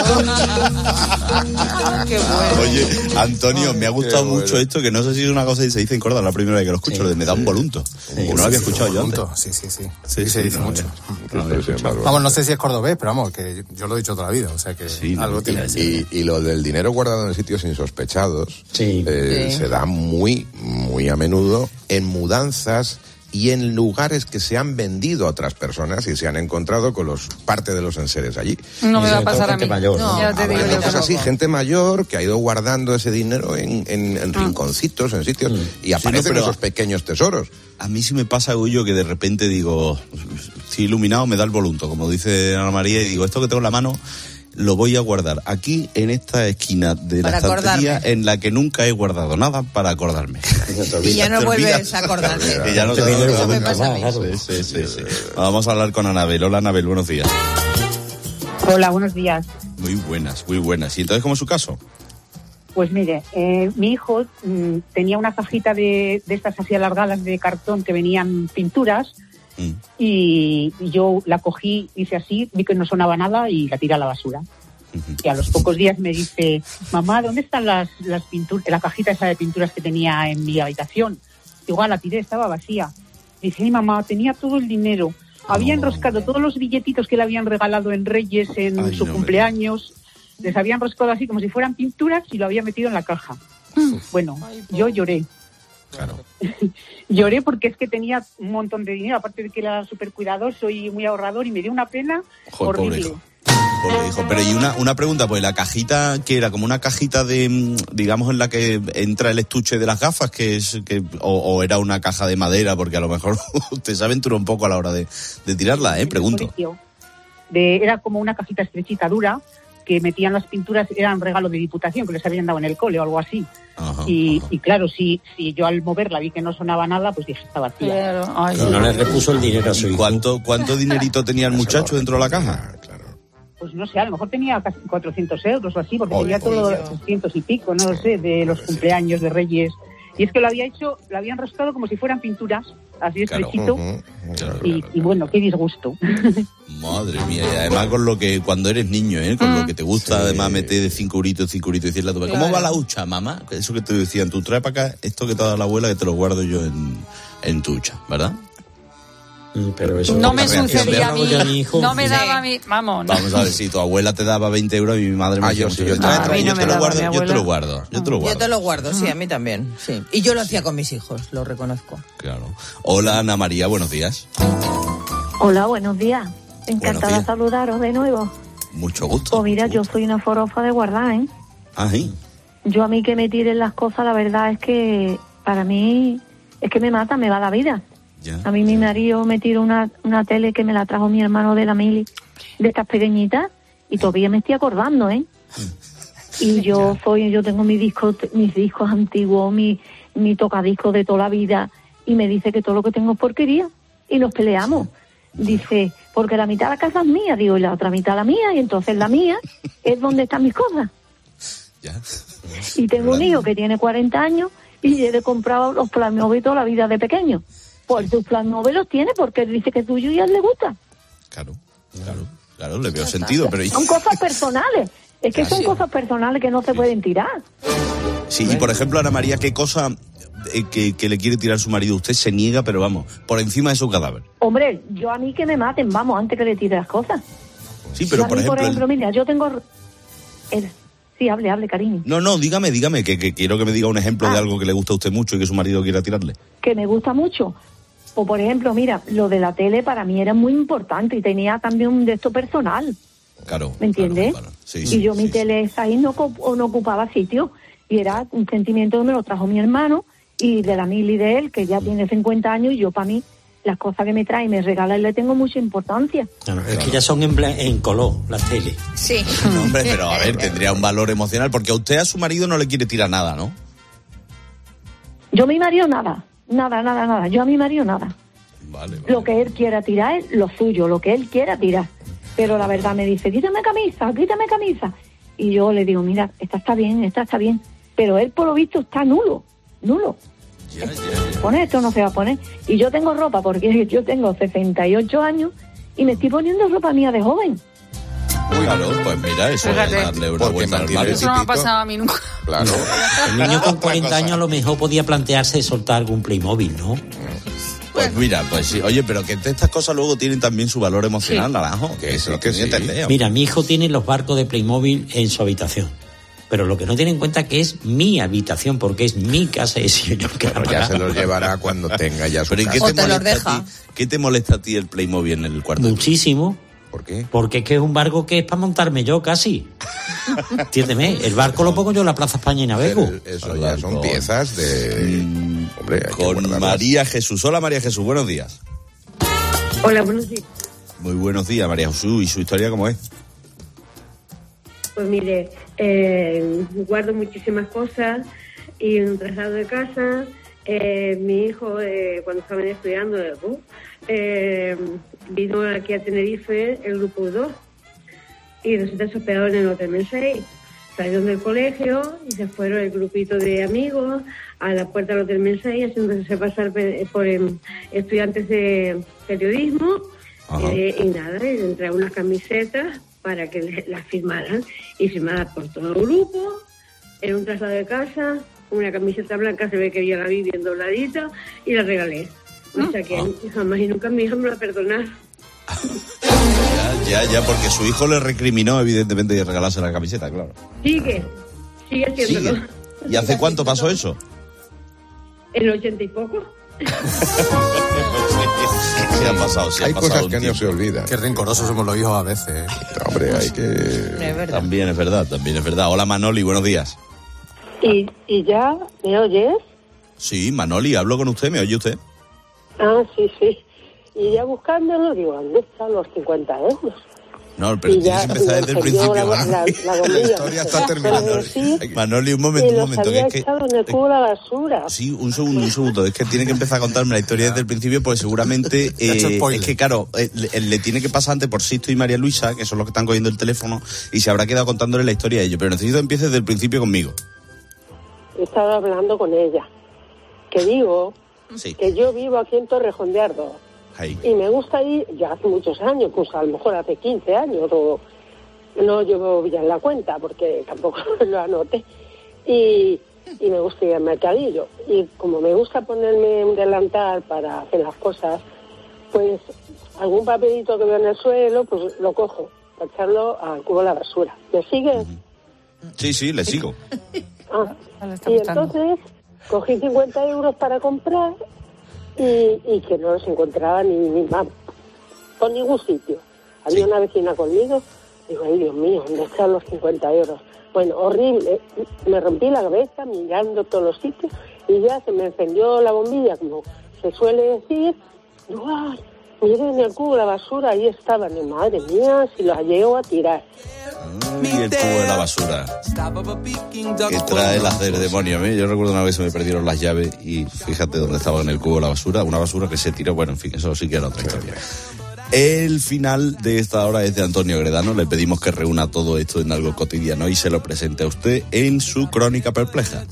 Speaker 23: Qué bueno.
Speaker 4: Oye, Antonio, me ha gustado bueno. mucho esto, que no sé si es una cosa que se dice en Córdoba, la primera vez que lo escucho, sí, lo de me da un volunto. Sí, no lo había escuchado sí, yo antes.
Speaker 24: Sí, sí, sí.
Speaker 4: Sí,
Speaker 24: sí, se dice
Speaker 4: no,
Speaker 24: mucho.
Speaker 4: No, no, no,
Speaker 24: vamos, no sé si es cordobés, pero vamos, que yo lo he dicho toda la vida, o sea que sí, algo
Speaker 8: no,
Speaker 24: tiene.
Speaker 8: Y, y lo del dinero guardado en sitios insospechados
Speaker 5: sí.
Speaker 8: Eh,
Speaker 23: sí.
Speaker 8: se da muy, muy a menudo en mudanzas y en lugares que se han vendido a otras personas y se han encontrado con los parte de los enseres allí.
Speaker 28: No me va a pasar a mí.
Speaker 5: Mayor,
Speaker 28: no,
Speaker 5: ¿no?
Speaker 28: Ya te digo yo
Speaker 8: cosas así, gente mayor que ha ido guardando ese dinero en, en, en ah. rinconcitos, en sitios, mm. y aparecen sí, no, esos pequeños tesoros.
Speaker 4: A mí sí me pasa, Gullo, que de repente digo, si iluminado me da el volunto, como dice Ana María, y digo, esto que tengo en la mano lo voy a guardar aquí en esta esquina de
Speaker 23: para
Speaker 4: la estantería
Speaker 23: acordarme.
Speaker 4: En la que nunca he guardado nada para acordarme.
Speaker 23: Y ya no vuelves a acordarte.
Speaker 4: Y ya no te
Speaker 23: olvidas.
Speaker 4: Eso
Speaker 23: me pasa a mí.
Speaker 4: Sí, sí, sí, sí. Vamos a hablar con Anabel. Hola, Anabel, buenos días.
Speaker 9: Hola, buenos días.
Speaker 4: Muy buenas, muy buenas. ¿Y entonces cómo es su caso?
Speaker 9: Pues mire, eh, mi hijo mmm, tenía una cajita de, de estas así alargadas de cartón que venían pinturas. Mm. Y, y yo la cogí, hice así, vi que no sonaba nada y la tiré a la basura. Uh-huh. Y a los pocos días me dice, mamá, ¿dónde están las, las pinturas, la cajita esa de pinturas que tenía en mi habitación? Digo, ah, la tiré, estaba vacía. Dice, mi mamá, tenía todo el dinero, había oh. enroscado todos los billetitos que le habían regalado en Reyes en Ay, su no cumpleaños, me... les había enroscado así como si fueran pinturas y lo había metido en la caja. Uh. Bueno, Ay, yo lloré.
Speaker 4: Claro.
Speaker 9: Lloré porque es que tenía un montón de dinero, aparte de que era súper cuidadoso y muy ahorrador, y me dio una pena Joder, horrible.
Speaker 4: Pobre hijo. Pero y una, una pregunta, pues la cajita, que era como una cajita de, digamos, en la que entra el estuche de las gafas, que es que o, o era una caja de madera, porque a lo mejor usted se aventura un poco a la hora de, de tirarla, ¿eh? Pregunto.
Speaker 9: De, era como una cajita estrechita dura, que metían las pinturas, era un regalo de diputación que les habían dado en el cole o algo así. Ajá, y, ajá. y claro, si, si yo al moverla vi que no sonaba nada, pues dije, está vacía.
Speaker 5: Claro. Ay, no, no le repuso el dinero a su hijo.
Speaker 4: ¿Cuánto, cuánto dinerito tenía el muchacho dentro de la caja?
Speaker 9: Pues no sé, a lo mejor tenía casi cuatrocientos euros o así, porque
Speaker 4: oh,
Speaker 9: tenía
Speaker 4: oh,
Speaker 9: todos
Speaker 4: oh.
Speaker 9: los trescientos y pico, no lo sé, de los cumpleaños de Reyes. Y es que lo había hecho, lo habían rascado como si fueran pinturas, así estrechito. Claro. Uh-huh. Claro, y, claro. y bueno, qué disgusto.
Speaker 4: Madre mía, y además con lo que, cuando eres niño, ¿eh? Con mm. lo que te gusta, sí. además meter de cinco euritos, cinco euritos y decirle a tu madre, ¿cómo va la hucha, mamá? Eso que te decían, tú trae para acá esto que te ha dado la abuela, que te lo guardo yo en, en tu hucha, ¿verdad?
Speaker 5: Pero eso
Speaker 28: no me sucedía a mí, no me daba
Speaker 5: sí.
Speaker 28: a mí, vamos. No.
Speaker 4: Vamos a ver, si tu abuela te daba veinte euros y mi madre me
Speaker 8: ah, yo,
Speaker 4: decía,
Speaker 8: sí, yo,
Speaker 4: trae,
Speaker 28: no,
Speaker 4: trae, yo,
Speaker 28: no
Speaker 4: te lo guardo,
Speaker 28: yo
Speaker 4: yo te lo guardo, yo te lo guardo.
Speaker 23: Yo te lo guardo, sí, a mí también, sí. Y yo lo hacía con mis hijos, lo reconozco.
Speaker 4: Claro. Hola, Ana María, buenos días.
Speaker 10: Hola, buenos días. Encantada
Speaker 4: buenos días.
Speaker 10: de saludaros de nuevo.
Speaker 4: Mucho gusto.
Speaker 10: Pues mira,
Speaker 4: mucho
Speaker 10: yo
Speaker 4: gusto.
Speaker 10: soy una forofa de guardar, ¿eh?
Speaker 4: Ah, sí.
Speaker 10: Yo a mí que me tiren las cosas, la verdad es que para mí es que me mata, me va la vida.
Speaker 4: Ya,
Speaker 10: a mí mi marido me tiró una, una tele que me la trajo mi hermano de la mili, de estas pequeñitas, y todavía me estoy acordando, ¿eh? Y yo soy, yo tengo mis discos, mis discos antiguos, mi, mi tocadiscos de toda la vida, y me dice que todo lo que tengo es porquería, y nos peleamos. Dice, porque la mitad de la casa es mía, digo, y la otra mitad la mía, y entonces la mía es donde están mis cosas.
Speaker 4: Ya.
Speaker 10: Y tengo un hijo que tiene cuarenta años, y yo he comprado los Playmobil toda la vida de pequeño. Pues tus Playmobil los tiene porque él dice que es tuyo y a él le gusta.
Speaker 4: Claro, claro, claro, le veo sentido, pero...
Speaker 10: Son cosas personales, es que son cosas personales que no se pueden tirar.
Speaker 4: Sí, y por ejemplo, Ana María, ¿qué cosa eh, que, que le quiere tirar su marido? Usted se niega, pero vamos, por encima de su cadáver.
Speaker 10: Hombre, yo a mí que me maten, vamos, antes que le tire las cosas.
Speaker 4: Sí, pero por
Speaker 10: mí,
Speaker 4: ejemplo...
Speaker 10: Por ejemplo,
Speaker 4: el...
Speaker 10: mira, yo tengo... El... Sí, hable, hable, cariño.
Speaker 4: No, no, dígame, dígame, que, que quiero que me diga un ejemplo
Speaker 10: ah.
Speaker 4: de algo que le gusta a usted mucho y que su marido quiera tirarle.
Speaker 10: Que me gusta mucho. O por ejemplo, mira, lo de la tele para mí era muy importante y tenía también un de esto personal.
Speaker 4: Claro.
Speaker 10: ¿Me entiendes?
Speaker 4: Claro, claro. Sí,
Speaker 10: y
Speaker 4: sí,
Speaker 10: yo
Speaker 4: sí,
Speaker 10: mi
Speaker 4: sí.
Speaker 10: tele esa ahí no, no ocupaba sitio. Y era un sentimiento que me lo trajo mi hermano y de la mili de él, que ya mm. tiene cincuenta años, y yo para mí, las cosas que me trae y me regala le tengo mucha importancia.
Speaker 5: Claro, es que ya son en, bla- en color las teles.
Speaker 23: Sí.
Speaker 4: No, hombre, pero a ver, tendría un valor emocional, porque a usted a su marido no le quiere tirar nada, ¿no?
Speaker 10: Yo a mi marido nada, nada, nada, nada. Yo a mi marido nada.
Speaker 4: Vale, vale.
Speaker 10: Lo que él quiera tirar es lo suyo, lo que él quiera tirar. Pero la verdad me dice, quítame camisa, quítame camisa. Y yo le digo, mira, esta está bien, esta está bien. Pero él por lo visto está nulo, nulo.
Speaker 4: Ya, ya, ya.
Speaker 10: Pone esto, no se va a poner. Y yo tengo ropa porque yo tengo sesenta y ocho años y me estoy poniendo ropa mía de joven.
Speaker 4: Claro, pues mira, eso es darle una vuelta al barrio.
Speaker 28: Eso no me ha pasado a mí nunca.
Speaker 8: Claro.
Speaker 5: El niño con cuarenta años a lo mejor podía plantearse de soltar algún Playmobil, ¿no?
Speaker 4: Pues mira, pues sí. Oye, pero que estas cosas luego tienen también su valor emocional, sí. Naranjo. Que eso que sí. Entender,
Speaker 5: mira, mi hijo tiene los barcos de Playmobil en su habitación. Pero lo que no tiene en cuenta es que es mi habitación, porque es mi casa y si yo que
Speaker 8: pero ya se los llevará cuando tenga ya su
Speaker 4: pero
Speaker 8: casa.
Speaker 4: ¿y qué te,
Speaker 23: o te los
Speaker 4: molesta
Speaker 23: deja.
Speaker 4: A ti? ¿Qué te molesta a ti el Playmobil en el cuarto?
Speaker 5: Muchísimo.
Speaker 8: ¿Por qué?
Speaker 5: Porque es que es un barco que es para montarme yo casi. Entiéndeme, el barco lo pongo yo en la Plaza España y navego.
Speaker 8: Eso ya son con... piezas de...
Speaker 4: Mm, Hombre, con María Jesús. Hola María Jesús, buenos días.
Speaker 11: Hola, buenos días.
Speaker 4: Muy buenos días, María Jesús. ¿Y su historia cómo es?
Speaker 11: Pues mire, eh, guardo muchísimas cosas y un traslado de casa. Eh, mi hijo, eh, cuando estaban estudiando, eh, vino aquí a Tenerife el grupo dos y resulta se hospedaron en el Hotel Mensei. Salieron del colegio y se fueron el grupito de amigos a la puerta del Hotel Mensei, haciéndose pasar por eh, estudiantes de periodismo eh, y nada, y le entregaron unas camisetas para que las firmaran y firmadas por todo el grupo. En un traslado de casa, una camiseta blanca, se ve que yo la vi bien dobladita y la regalé. O sea que oh. jamás y nunca mi hija me la perdonó.
Speaker 4: Ya, ya, ya, porque su hijo le recriminó, evidentemente, de regalarse la camiseta, claro.
Speaker 11: Sigue, sigue haciéndolo.
Speaker 4: ¿Sigue? ¿Y hace cuánto pasó eso?
Speaker 11: En el ochenta y poco.
Speaker 4: Se ha pasado, se ha
Speaker 8: hay
Speaker 4: pasado
Speaker 8: cosas
Speaker 4: un
Speaker 8: que no
Speaker 4: tiempo.
Speaker 8: se olvidan.
Speaker 24: Qué rencorosos somos los hijos a veces. ¿eh?
Speaker 8: Hombre, hay que...
Speaker 23: Es verdad.
Speaker 4: También es verdad, también es verdad. Hola Manoli, buenos días.
Speaker 11: ¿Y, y ya me oyes?
Speaker 4: Sí, Manoli, hablo con usted, ¿me oye usted?
Speaker 11: Ah, sí, sí. Y ya buscándolo, digo, ¿dónde están los cincuenta euros?
Speaker 4: No, pero
Speaker 11: Y
Speaker 4: tienes
Speaker 11: ya
Speaker 4: que empezar desde el
Speaker 11: me encendió
Speaker 4: principio.
Speaker 11: la, la, la bombilla.
Speaker 8: La historia está terminando.
Speaker 4: Manoli, un momento,
Speaker 11: y
Speaker 4: un
Speaker 11: los
Speaker 4: momento.
Speaker 11: había
Speaker 4: Que es que,
Speaker 11: echado en el cubo de la basura.
Speaker 4: sí, un segundo, un segundo. Es que tiene que empezar a contarme la historia desde el principio, porque seguramente eh, es que, claro, eh, le, le tiene que pasar antes por Sisto y María Luisa, que son los que están cogiendo el teléfono, y se habrá quedado contándole la historia a ellos. Pero necesito que empiece desde el principio conmigo.
Speaker 11: He estado hablando con ella. Que digo
Speaker 4: Sí.
Speaker 11: que yo vivo aquí en Torrejón de Ardoz.
Speaker 4: Ahí.
Speaker 11: Y me gusta ir, ya hace muchos años, pues a lo mejor hace quince años, o no llevo ya en la cuenta, porque tampoco lo anoté. Y, y me gusta ir al mercadillo. Y como me gusta ponerme un delantal para hacer las cosas, pues algún papelito que veo en el suelo, pues lo cojo para echarlo al cubo de la basura. ¿Me sigues?
Speaker 4: Sí, sí, le sigo.
Speaker 11: Ah, y entonces cogí cincuenta euros para comprar y, y que no los encontraba ni, ni más, por ningún sitio. Había una vecina conmigo, digo, ay Dios mío, ¿dónde están los cincuenta euros? Bueno, horrible, me rompí la cabeza mirando todos los sitios y ya se me encendió la bombilla, como se suele decir. Digo, ay, miren en el cubo de la basura, ahí estaban, y madre mía, si los llego a tirar.
Speaker 4: Y el cubo de la basura que trae las del demonio. ¿eh? Yo recuerdo una vez se me perdieron las llaves y fíjate dónde estaba en el cubo de la basura, una basura que se tiró. Bueno, en fin, eso sí que era otra historia. El final de esta hora es de Antonio Gredano. Le pedimos que reúna todo esto en algo cotidiano y se lo presente a usted en su Crónica Perpleja.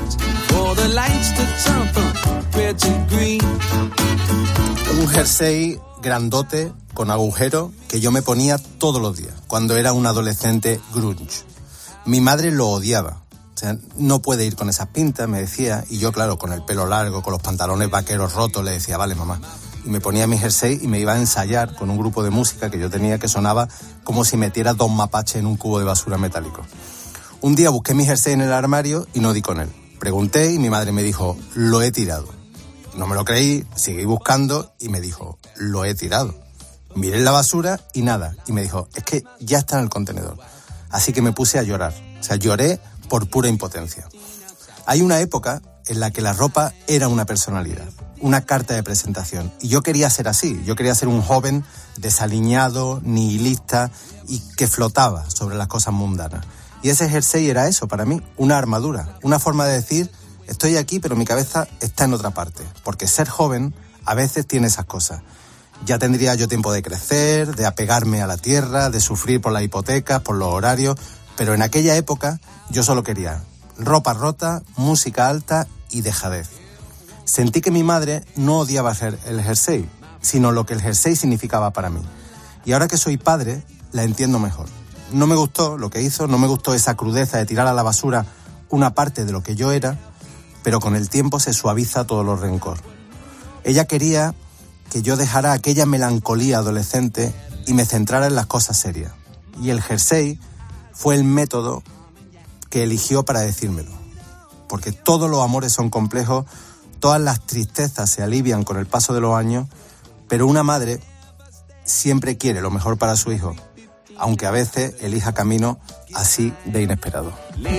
Speaker 24: Un jersey grandote con agujero que yo me ponía todos los días cuando era un adolescente grunge. Mi madre lo odiaba. O sea, no puede ir con esas pintas, me decía, y yo, claro, con el pelo largo, con los pantalones vaqueros rotos, le decía, vale, mamá. Y me ponía mi jersey y me iba a ensayar con un grupo de música que yo tenía que sonaba como si metiera dos mapaches en un cubo de basura metálico. Un día busqué mi jersey en el armario y no di con él. Pregunté y mi madre me dijo, lo he tirado. No me lo creí, seguí buscando y me dijo, lo he tirado. Miré en la basura y nada. Y me dijo, es que ya está en el contenedor. Así que me puse a llorar. O sea, lloré por pura impotencia. Hay una época en la que la ropa era una personalidad, una carta de presentación. Y yo quería ser así. Yo quería ser un joven desaliñado, nihilista y que flotaba sobre las cosas mundanas. Y ese jersey era eso para mí, una armadura, una forma de decir, estoy aquí pero mi cabeza está en otra parte. Porque ser joven a veces tiene esas cosas. Ya tendría yo tiempo de crecer, de apegarme a la tierra, de sufrir por las hipotecas, por los horarios, pero en aquella época yo solo quería ropa rota, música alta y dejadez. Sentí que mi madre no odiaba el jersey, sino lo que el jersey significaba para mí. Y ahora que soy padre, la entiendo mejor. No me gustó lo que hizo, no me gustó esa crudeza de tirar a la basura una parte de lo que yo era, pero con el tiempo se suaviza todo lo rencor. Ella quería que yo dejara aquella melancolía adolescente y me centrara en las cosas serias. Y el jersey fue el método que eligió para decírmelo. Porque todos los amores son complejos, todas las tristezas se alivian con el paso de los años, pero una madre siempre quiere lo mejor para su hijo, aunque a veces elija camino así de inesperado.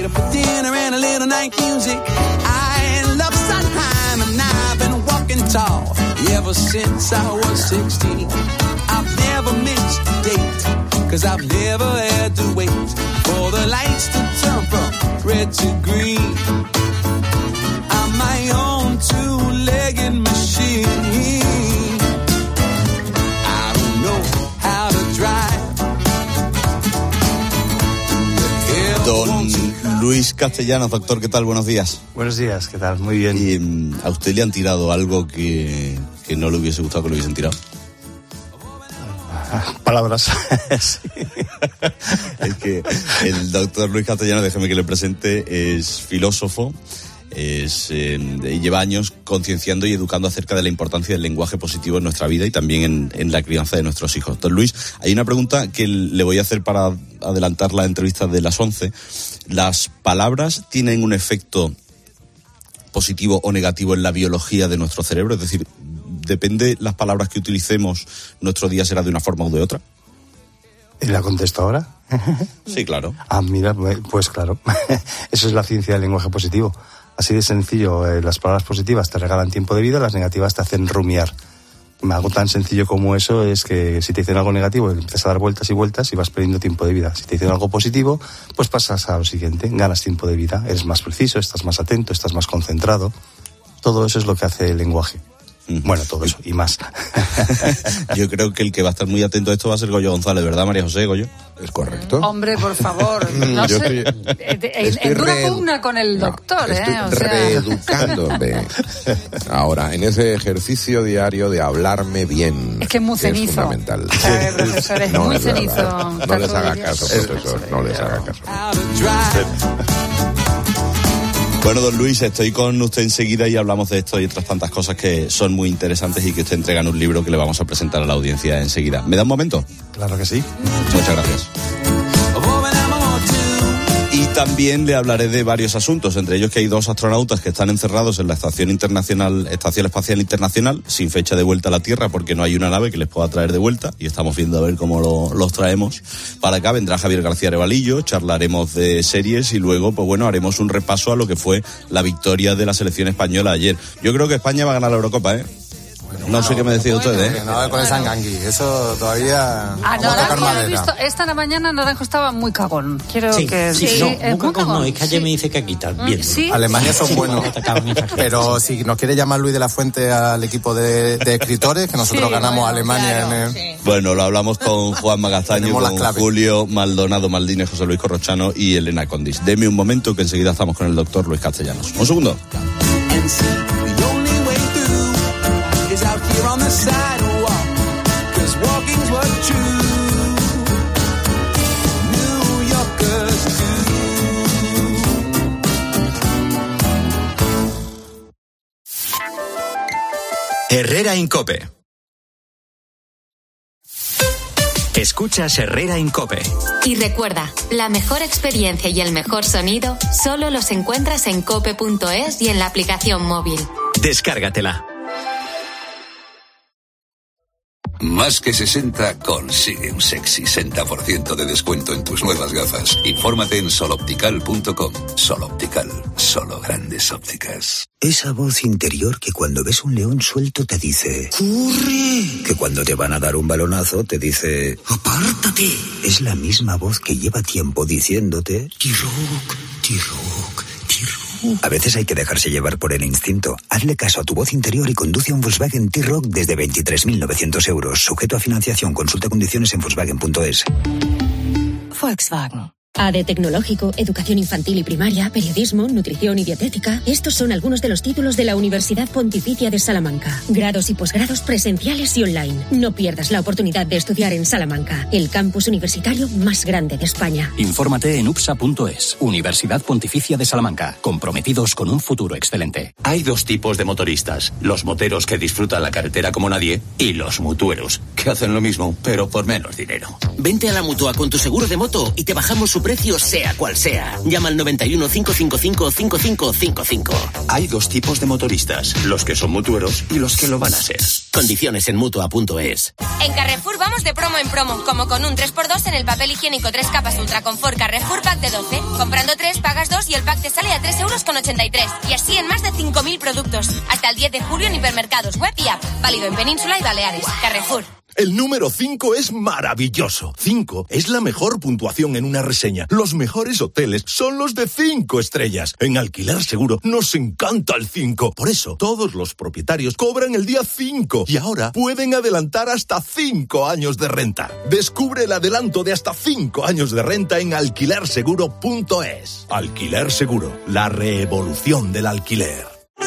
Speaker 12: Tall. Ever since I was sixteen, I've never missed a date, cause I've never had to wait for the lights to turn from red to green. I'm my own two-legged machine. I don't know how to drive.
Speaker 4: Don Luis Castellanos, doctor, ¿qué tal? Buenos días.
Speaker 13: Buenos días, ¿qué tal? Muy bien.
Speaker 4: ¿Y um, a usted le han tirado algo que, que no le hubiese gustado que le hubiesen tirado?
Speaker 13: Palabras. Sí.
Speaker 4: Es que el doctor Luis Castellanos, déjeme que le presente, es filósofo, es, eh, lleva años concienciando y educando acerca de la importancia del lenguaje positivo en nuestra vida y también en, en la crianza de nuestros hijos. Don Luis, hay una pregunta que le voy a hacer para adelantar la entrevista de las once. ¿Las palabras tienen un efecto positivo o negativo en la biología de nuestro cerebro? Es decir, depende las palabras que utilicemos, nuestro día será de una forma u de otra.
Speaker 13: ¿Y la contesto ahora?
Speaker 4: Sí, claro.
Speaker 13: Ah, mira, pues claro. Eso es la ciencia del lenguaje positivo. Así de sencillo, eh, las palabras positivas te regalan tiempo de vida, las negativas te hacen rumiar. Algo tan sencillo como eso es que si te dicen algo negativo, empiezas a dar vueltas y vueltas y vas perdiendo tiempo de vida. Si te dicen algo positivo, pues pasas a lo siguiente, ganas tiempo de vida, eres más preciso, estás más atento, estás más concentrado. Todo eso es lo que hace el lenguaje. Bueno, todo eso y más.
Speaker 4: Yo creo que el que va a estar muy atento a esto va a ser Goyo González, ¿verdad, María José, Goyo?
Speaker 8: Es correcto.
Speaker 28: Hombre, por favor, no
Speaker 8: Yo
Speaker 28: sé,
Speaker 8: estoy-
Speaker 28: en,
Speaker 8: estoy
Speaker 28: en dura
Speaker 8: re-
Speaker 28: pugna con el doctor,
Speaker 8: Estoy
Speaker 28: ¿eh? O sea,
Speaker 8: reeducándome ahora en ese ejercicio diario de hablarme bien.
Speaker 28: es que es muy cenizo.
Speaker 8: Es fundamental.
Speaker 28: Eh, profesor, es
Speaker 8: No,
Speaker 28: muy
Speaker 8: es verdad.
Speaker 28: cenizo.
Speaker 8: No
Speaker 28: Está
Speaker 8: les
Speaker 28: todo
Speaker 8: haga
Speaker 28: el día-
Speaker 8: caso, profesor, no les haga caso.
Speaker 4: Bueno, don Luis, estoy con usted enseguida y hablamos de esto y otras tantas cosas que son muy interesantes y que usted entrega en un libro que le vamos a presentar a la audiencia enseguida. ¿Me da un momento?
Speaker 13: Claro que sí.
Speaker 4: Muchas gracias. Y también le hablaré de varios asuntos, entre ellos que hay dos astronautas que están encerrados en la Estación Internacional, Estación Espacial Internacional, sin fecha de vuelta a la Tierra, porque no hay una nave que les pueda traer de vuelta, y estamos viendo a ver cómo lo, los traemos para acá. Vendrá Javier García Arevalillo, charlaremos de series y luego, pues bueno, haremos un repaso a lo que fue la victoria de la selección española ayer. Yo creo que España va a ganar la Eurocopa, ¿eh? No sé qué me decía usted, ¿eh?
Speaker 24: Que no va con el Sangangui, eso todavía...
Speaker 28: Ah,
Speaker 24: vamos a tocar
Speaker 28: Naranjo, he
Speaker 24: madera.
Speaker 28: visto, esta de la mañana Naranjo estaba muy cagón. Quiero
Speaker 5: Sí,
Speaker 28: que...
Speaker 5: sí,
Speaker 28: sí,
Speaker 5: no,
Speaker 28: es
Speaker 5: muy
Speaker 28: muy
Speaker 5: cagón no,
Speaker 28: cagón.
Speaker 5: es que ayer me dice que aquí tal, bien.
Speaker 28: ¿Sí?
Speaker 24: Alemania son
Speaker 5: Sí,
Speaker 24: buenos,
Speaker 5: atacado muy exagerado.
Speaker 24: pero si nos quiere llamar Luis de la Fuente al equipo de, de escritores, que nosotros
Speaker 28: Sí,
Speaker 24: ganamos
Speaker 28: bueno,
Speaker 24: a Alemania
Speaker 28: claro,
Speaker 24: en el...
Speaker 4: Bueno, lo hablamos con Juan Magastaño,
Speaker 24: Tenemos las
Speaker 4: con
Speaker 24: claves.
Speaker 4: Julio Maldonado Maldines, José Luis Corrochano y Elena Condis. Deme un momento que enseguida estamos con el doctor Luis Castellanos. Un segundo.
Speaker 12: And see, the only way through is out here on the sidewalk, 'cause walking's what true New Yorkers do.
Speaker 2: Herrera Incope. Escuchas Herrera Incope.
Speaker 3: Y recuerda, la mejor experiencia y el mejor sonido solo los encuentras en cope punto es y en la aplicación móvil.
Speaker 2: Descárgatela.
Speaker 14: Más que sesenta consigue un sexy sesenta por ciento de descuento en tus nuevas gafas. Infórmate en soloptical punto com. Soloptical, solo grandes ópticas.
Speaker 22: Esa voz interior que cuando ves un león suelto te dice ¡corre! Que cuando te van a dar un balonazo te dice ¡apártate! Es la misma voz que lleva tiempo diciéndote T-Rock, T-Rock, T-Rock. A veces hay que dejarse llevar por el instinto. Hazle caso a tu voz interior y conduce un Volkswagen T-Rock desde veintitrés mil novecientos euros. Sujeto a financiación. Consulta condiciones en Volkswagen punto es.
Speaker 15: Volkswagen. A D Tecnológico, Educación Infantil y Primaria, Periodismo, Nutrición y Dietética. Estos son algunos de los títulos de la Universidad Pontificia de Salamanca. Grados y posgrados presenciales y online. No pierdas la oportunidad de estudiar en Salamanca, el campus universitario más grande de España.
Speaker 16: Infórmate en upsa punto es. Universidad Pontificia de Salamanca. Comprometidos con un futuro excelente.
Speaker 17: Hay dos tipos de motoristas. Los moteros que disfrutan la carretera como nadie y los mutueros, que hacen lo mismo, pero por menos dinero.
Speaker 18: Vente a la Mutua con tu seguro de moto y te bajamos su precio sea cual sea. Llama al noventa y uno, cinco cinco cinco, cinco cinco cinco cinco.
Speaker 17: Hay dos tipos de motoristas, los que son mutueros y los que lo van a ser.
Speaker 18: Condiciones en Mutua punto es.
Speaker 19: En Carrefour vamos de promo en promo, como con un tres por dos en el papel higiénico tres capas Ultra Confort Carrefour Pack de doce. Comprando tres, pagas dos y el pack te sale a tres euros con ochenta y tres. Y así en más de cinco mil productos. Hasta el diez de julio en hipermercados, web y app. Válido en Península y Baleares. Carrefour.
Speaker 25: El número cinco es maravilloso. cinco es la mejor puntuación en una reseña. Los mejores hoteles son los de cinco estrellas. En Alquiler Seguro nos encanta el cinco. Por eso, todos los propietarios cobran el día cinco y ahora pueden adelantar hasta cinco años de renta. Descubre el adelanto de hasta cinco años de renta en alquiler seguro punto es. Alquiler Seguro, la revolución del alquiler.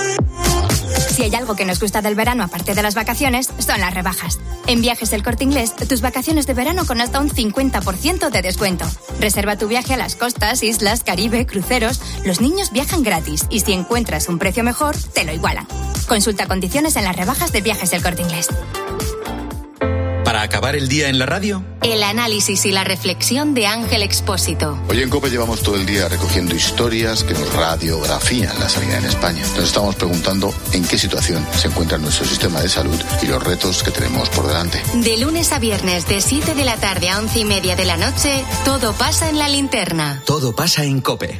Speaker 19: Si hay algo que nos gusta del verano aparte de las vacaciones, son las rebajas. En Viajes El Corte Inglés, tus vacaciones de verano con hasta un cincuenta por ciento de descuento. Reserva tu viaje a las costas, islas, Caribe, cruceros. Los niños viajan gratis y si encuentras un precio mejor, te lo igualan. Consulta condiciones en las rebajas de Viajes El Corte Inglés.
Speaker 26: Para
Speaker 1: Para acabar el día en la radio,
Speaker 3: el análisis y la reflexión de Ángel Expósito.
Speaker 6: Hoy en COPE llevamos todo el día recogiendo historias que nos radiografían la sanidad en España. Nos estamos preguntando en qué situación se encuentra nuestro sistema de salud y los retos que tenemos por delante.
Speaker 3: De lunes a viernes, de siete de la tarde a once y media de la noche, todo pasa en la linterna.
Speaker 1: todo pasa en COPE.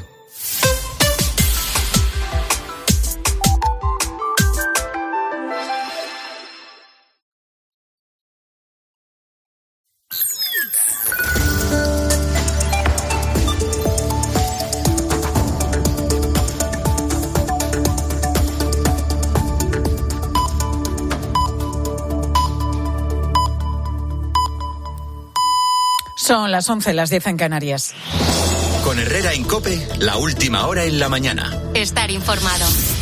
Speaker 28: Son las once, las diez en Canarias.
Speaker 1: Con Herrera en COPE, la última hora en la mañana.
Speaker 3: Estar informado.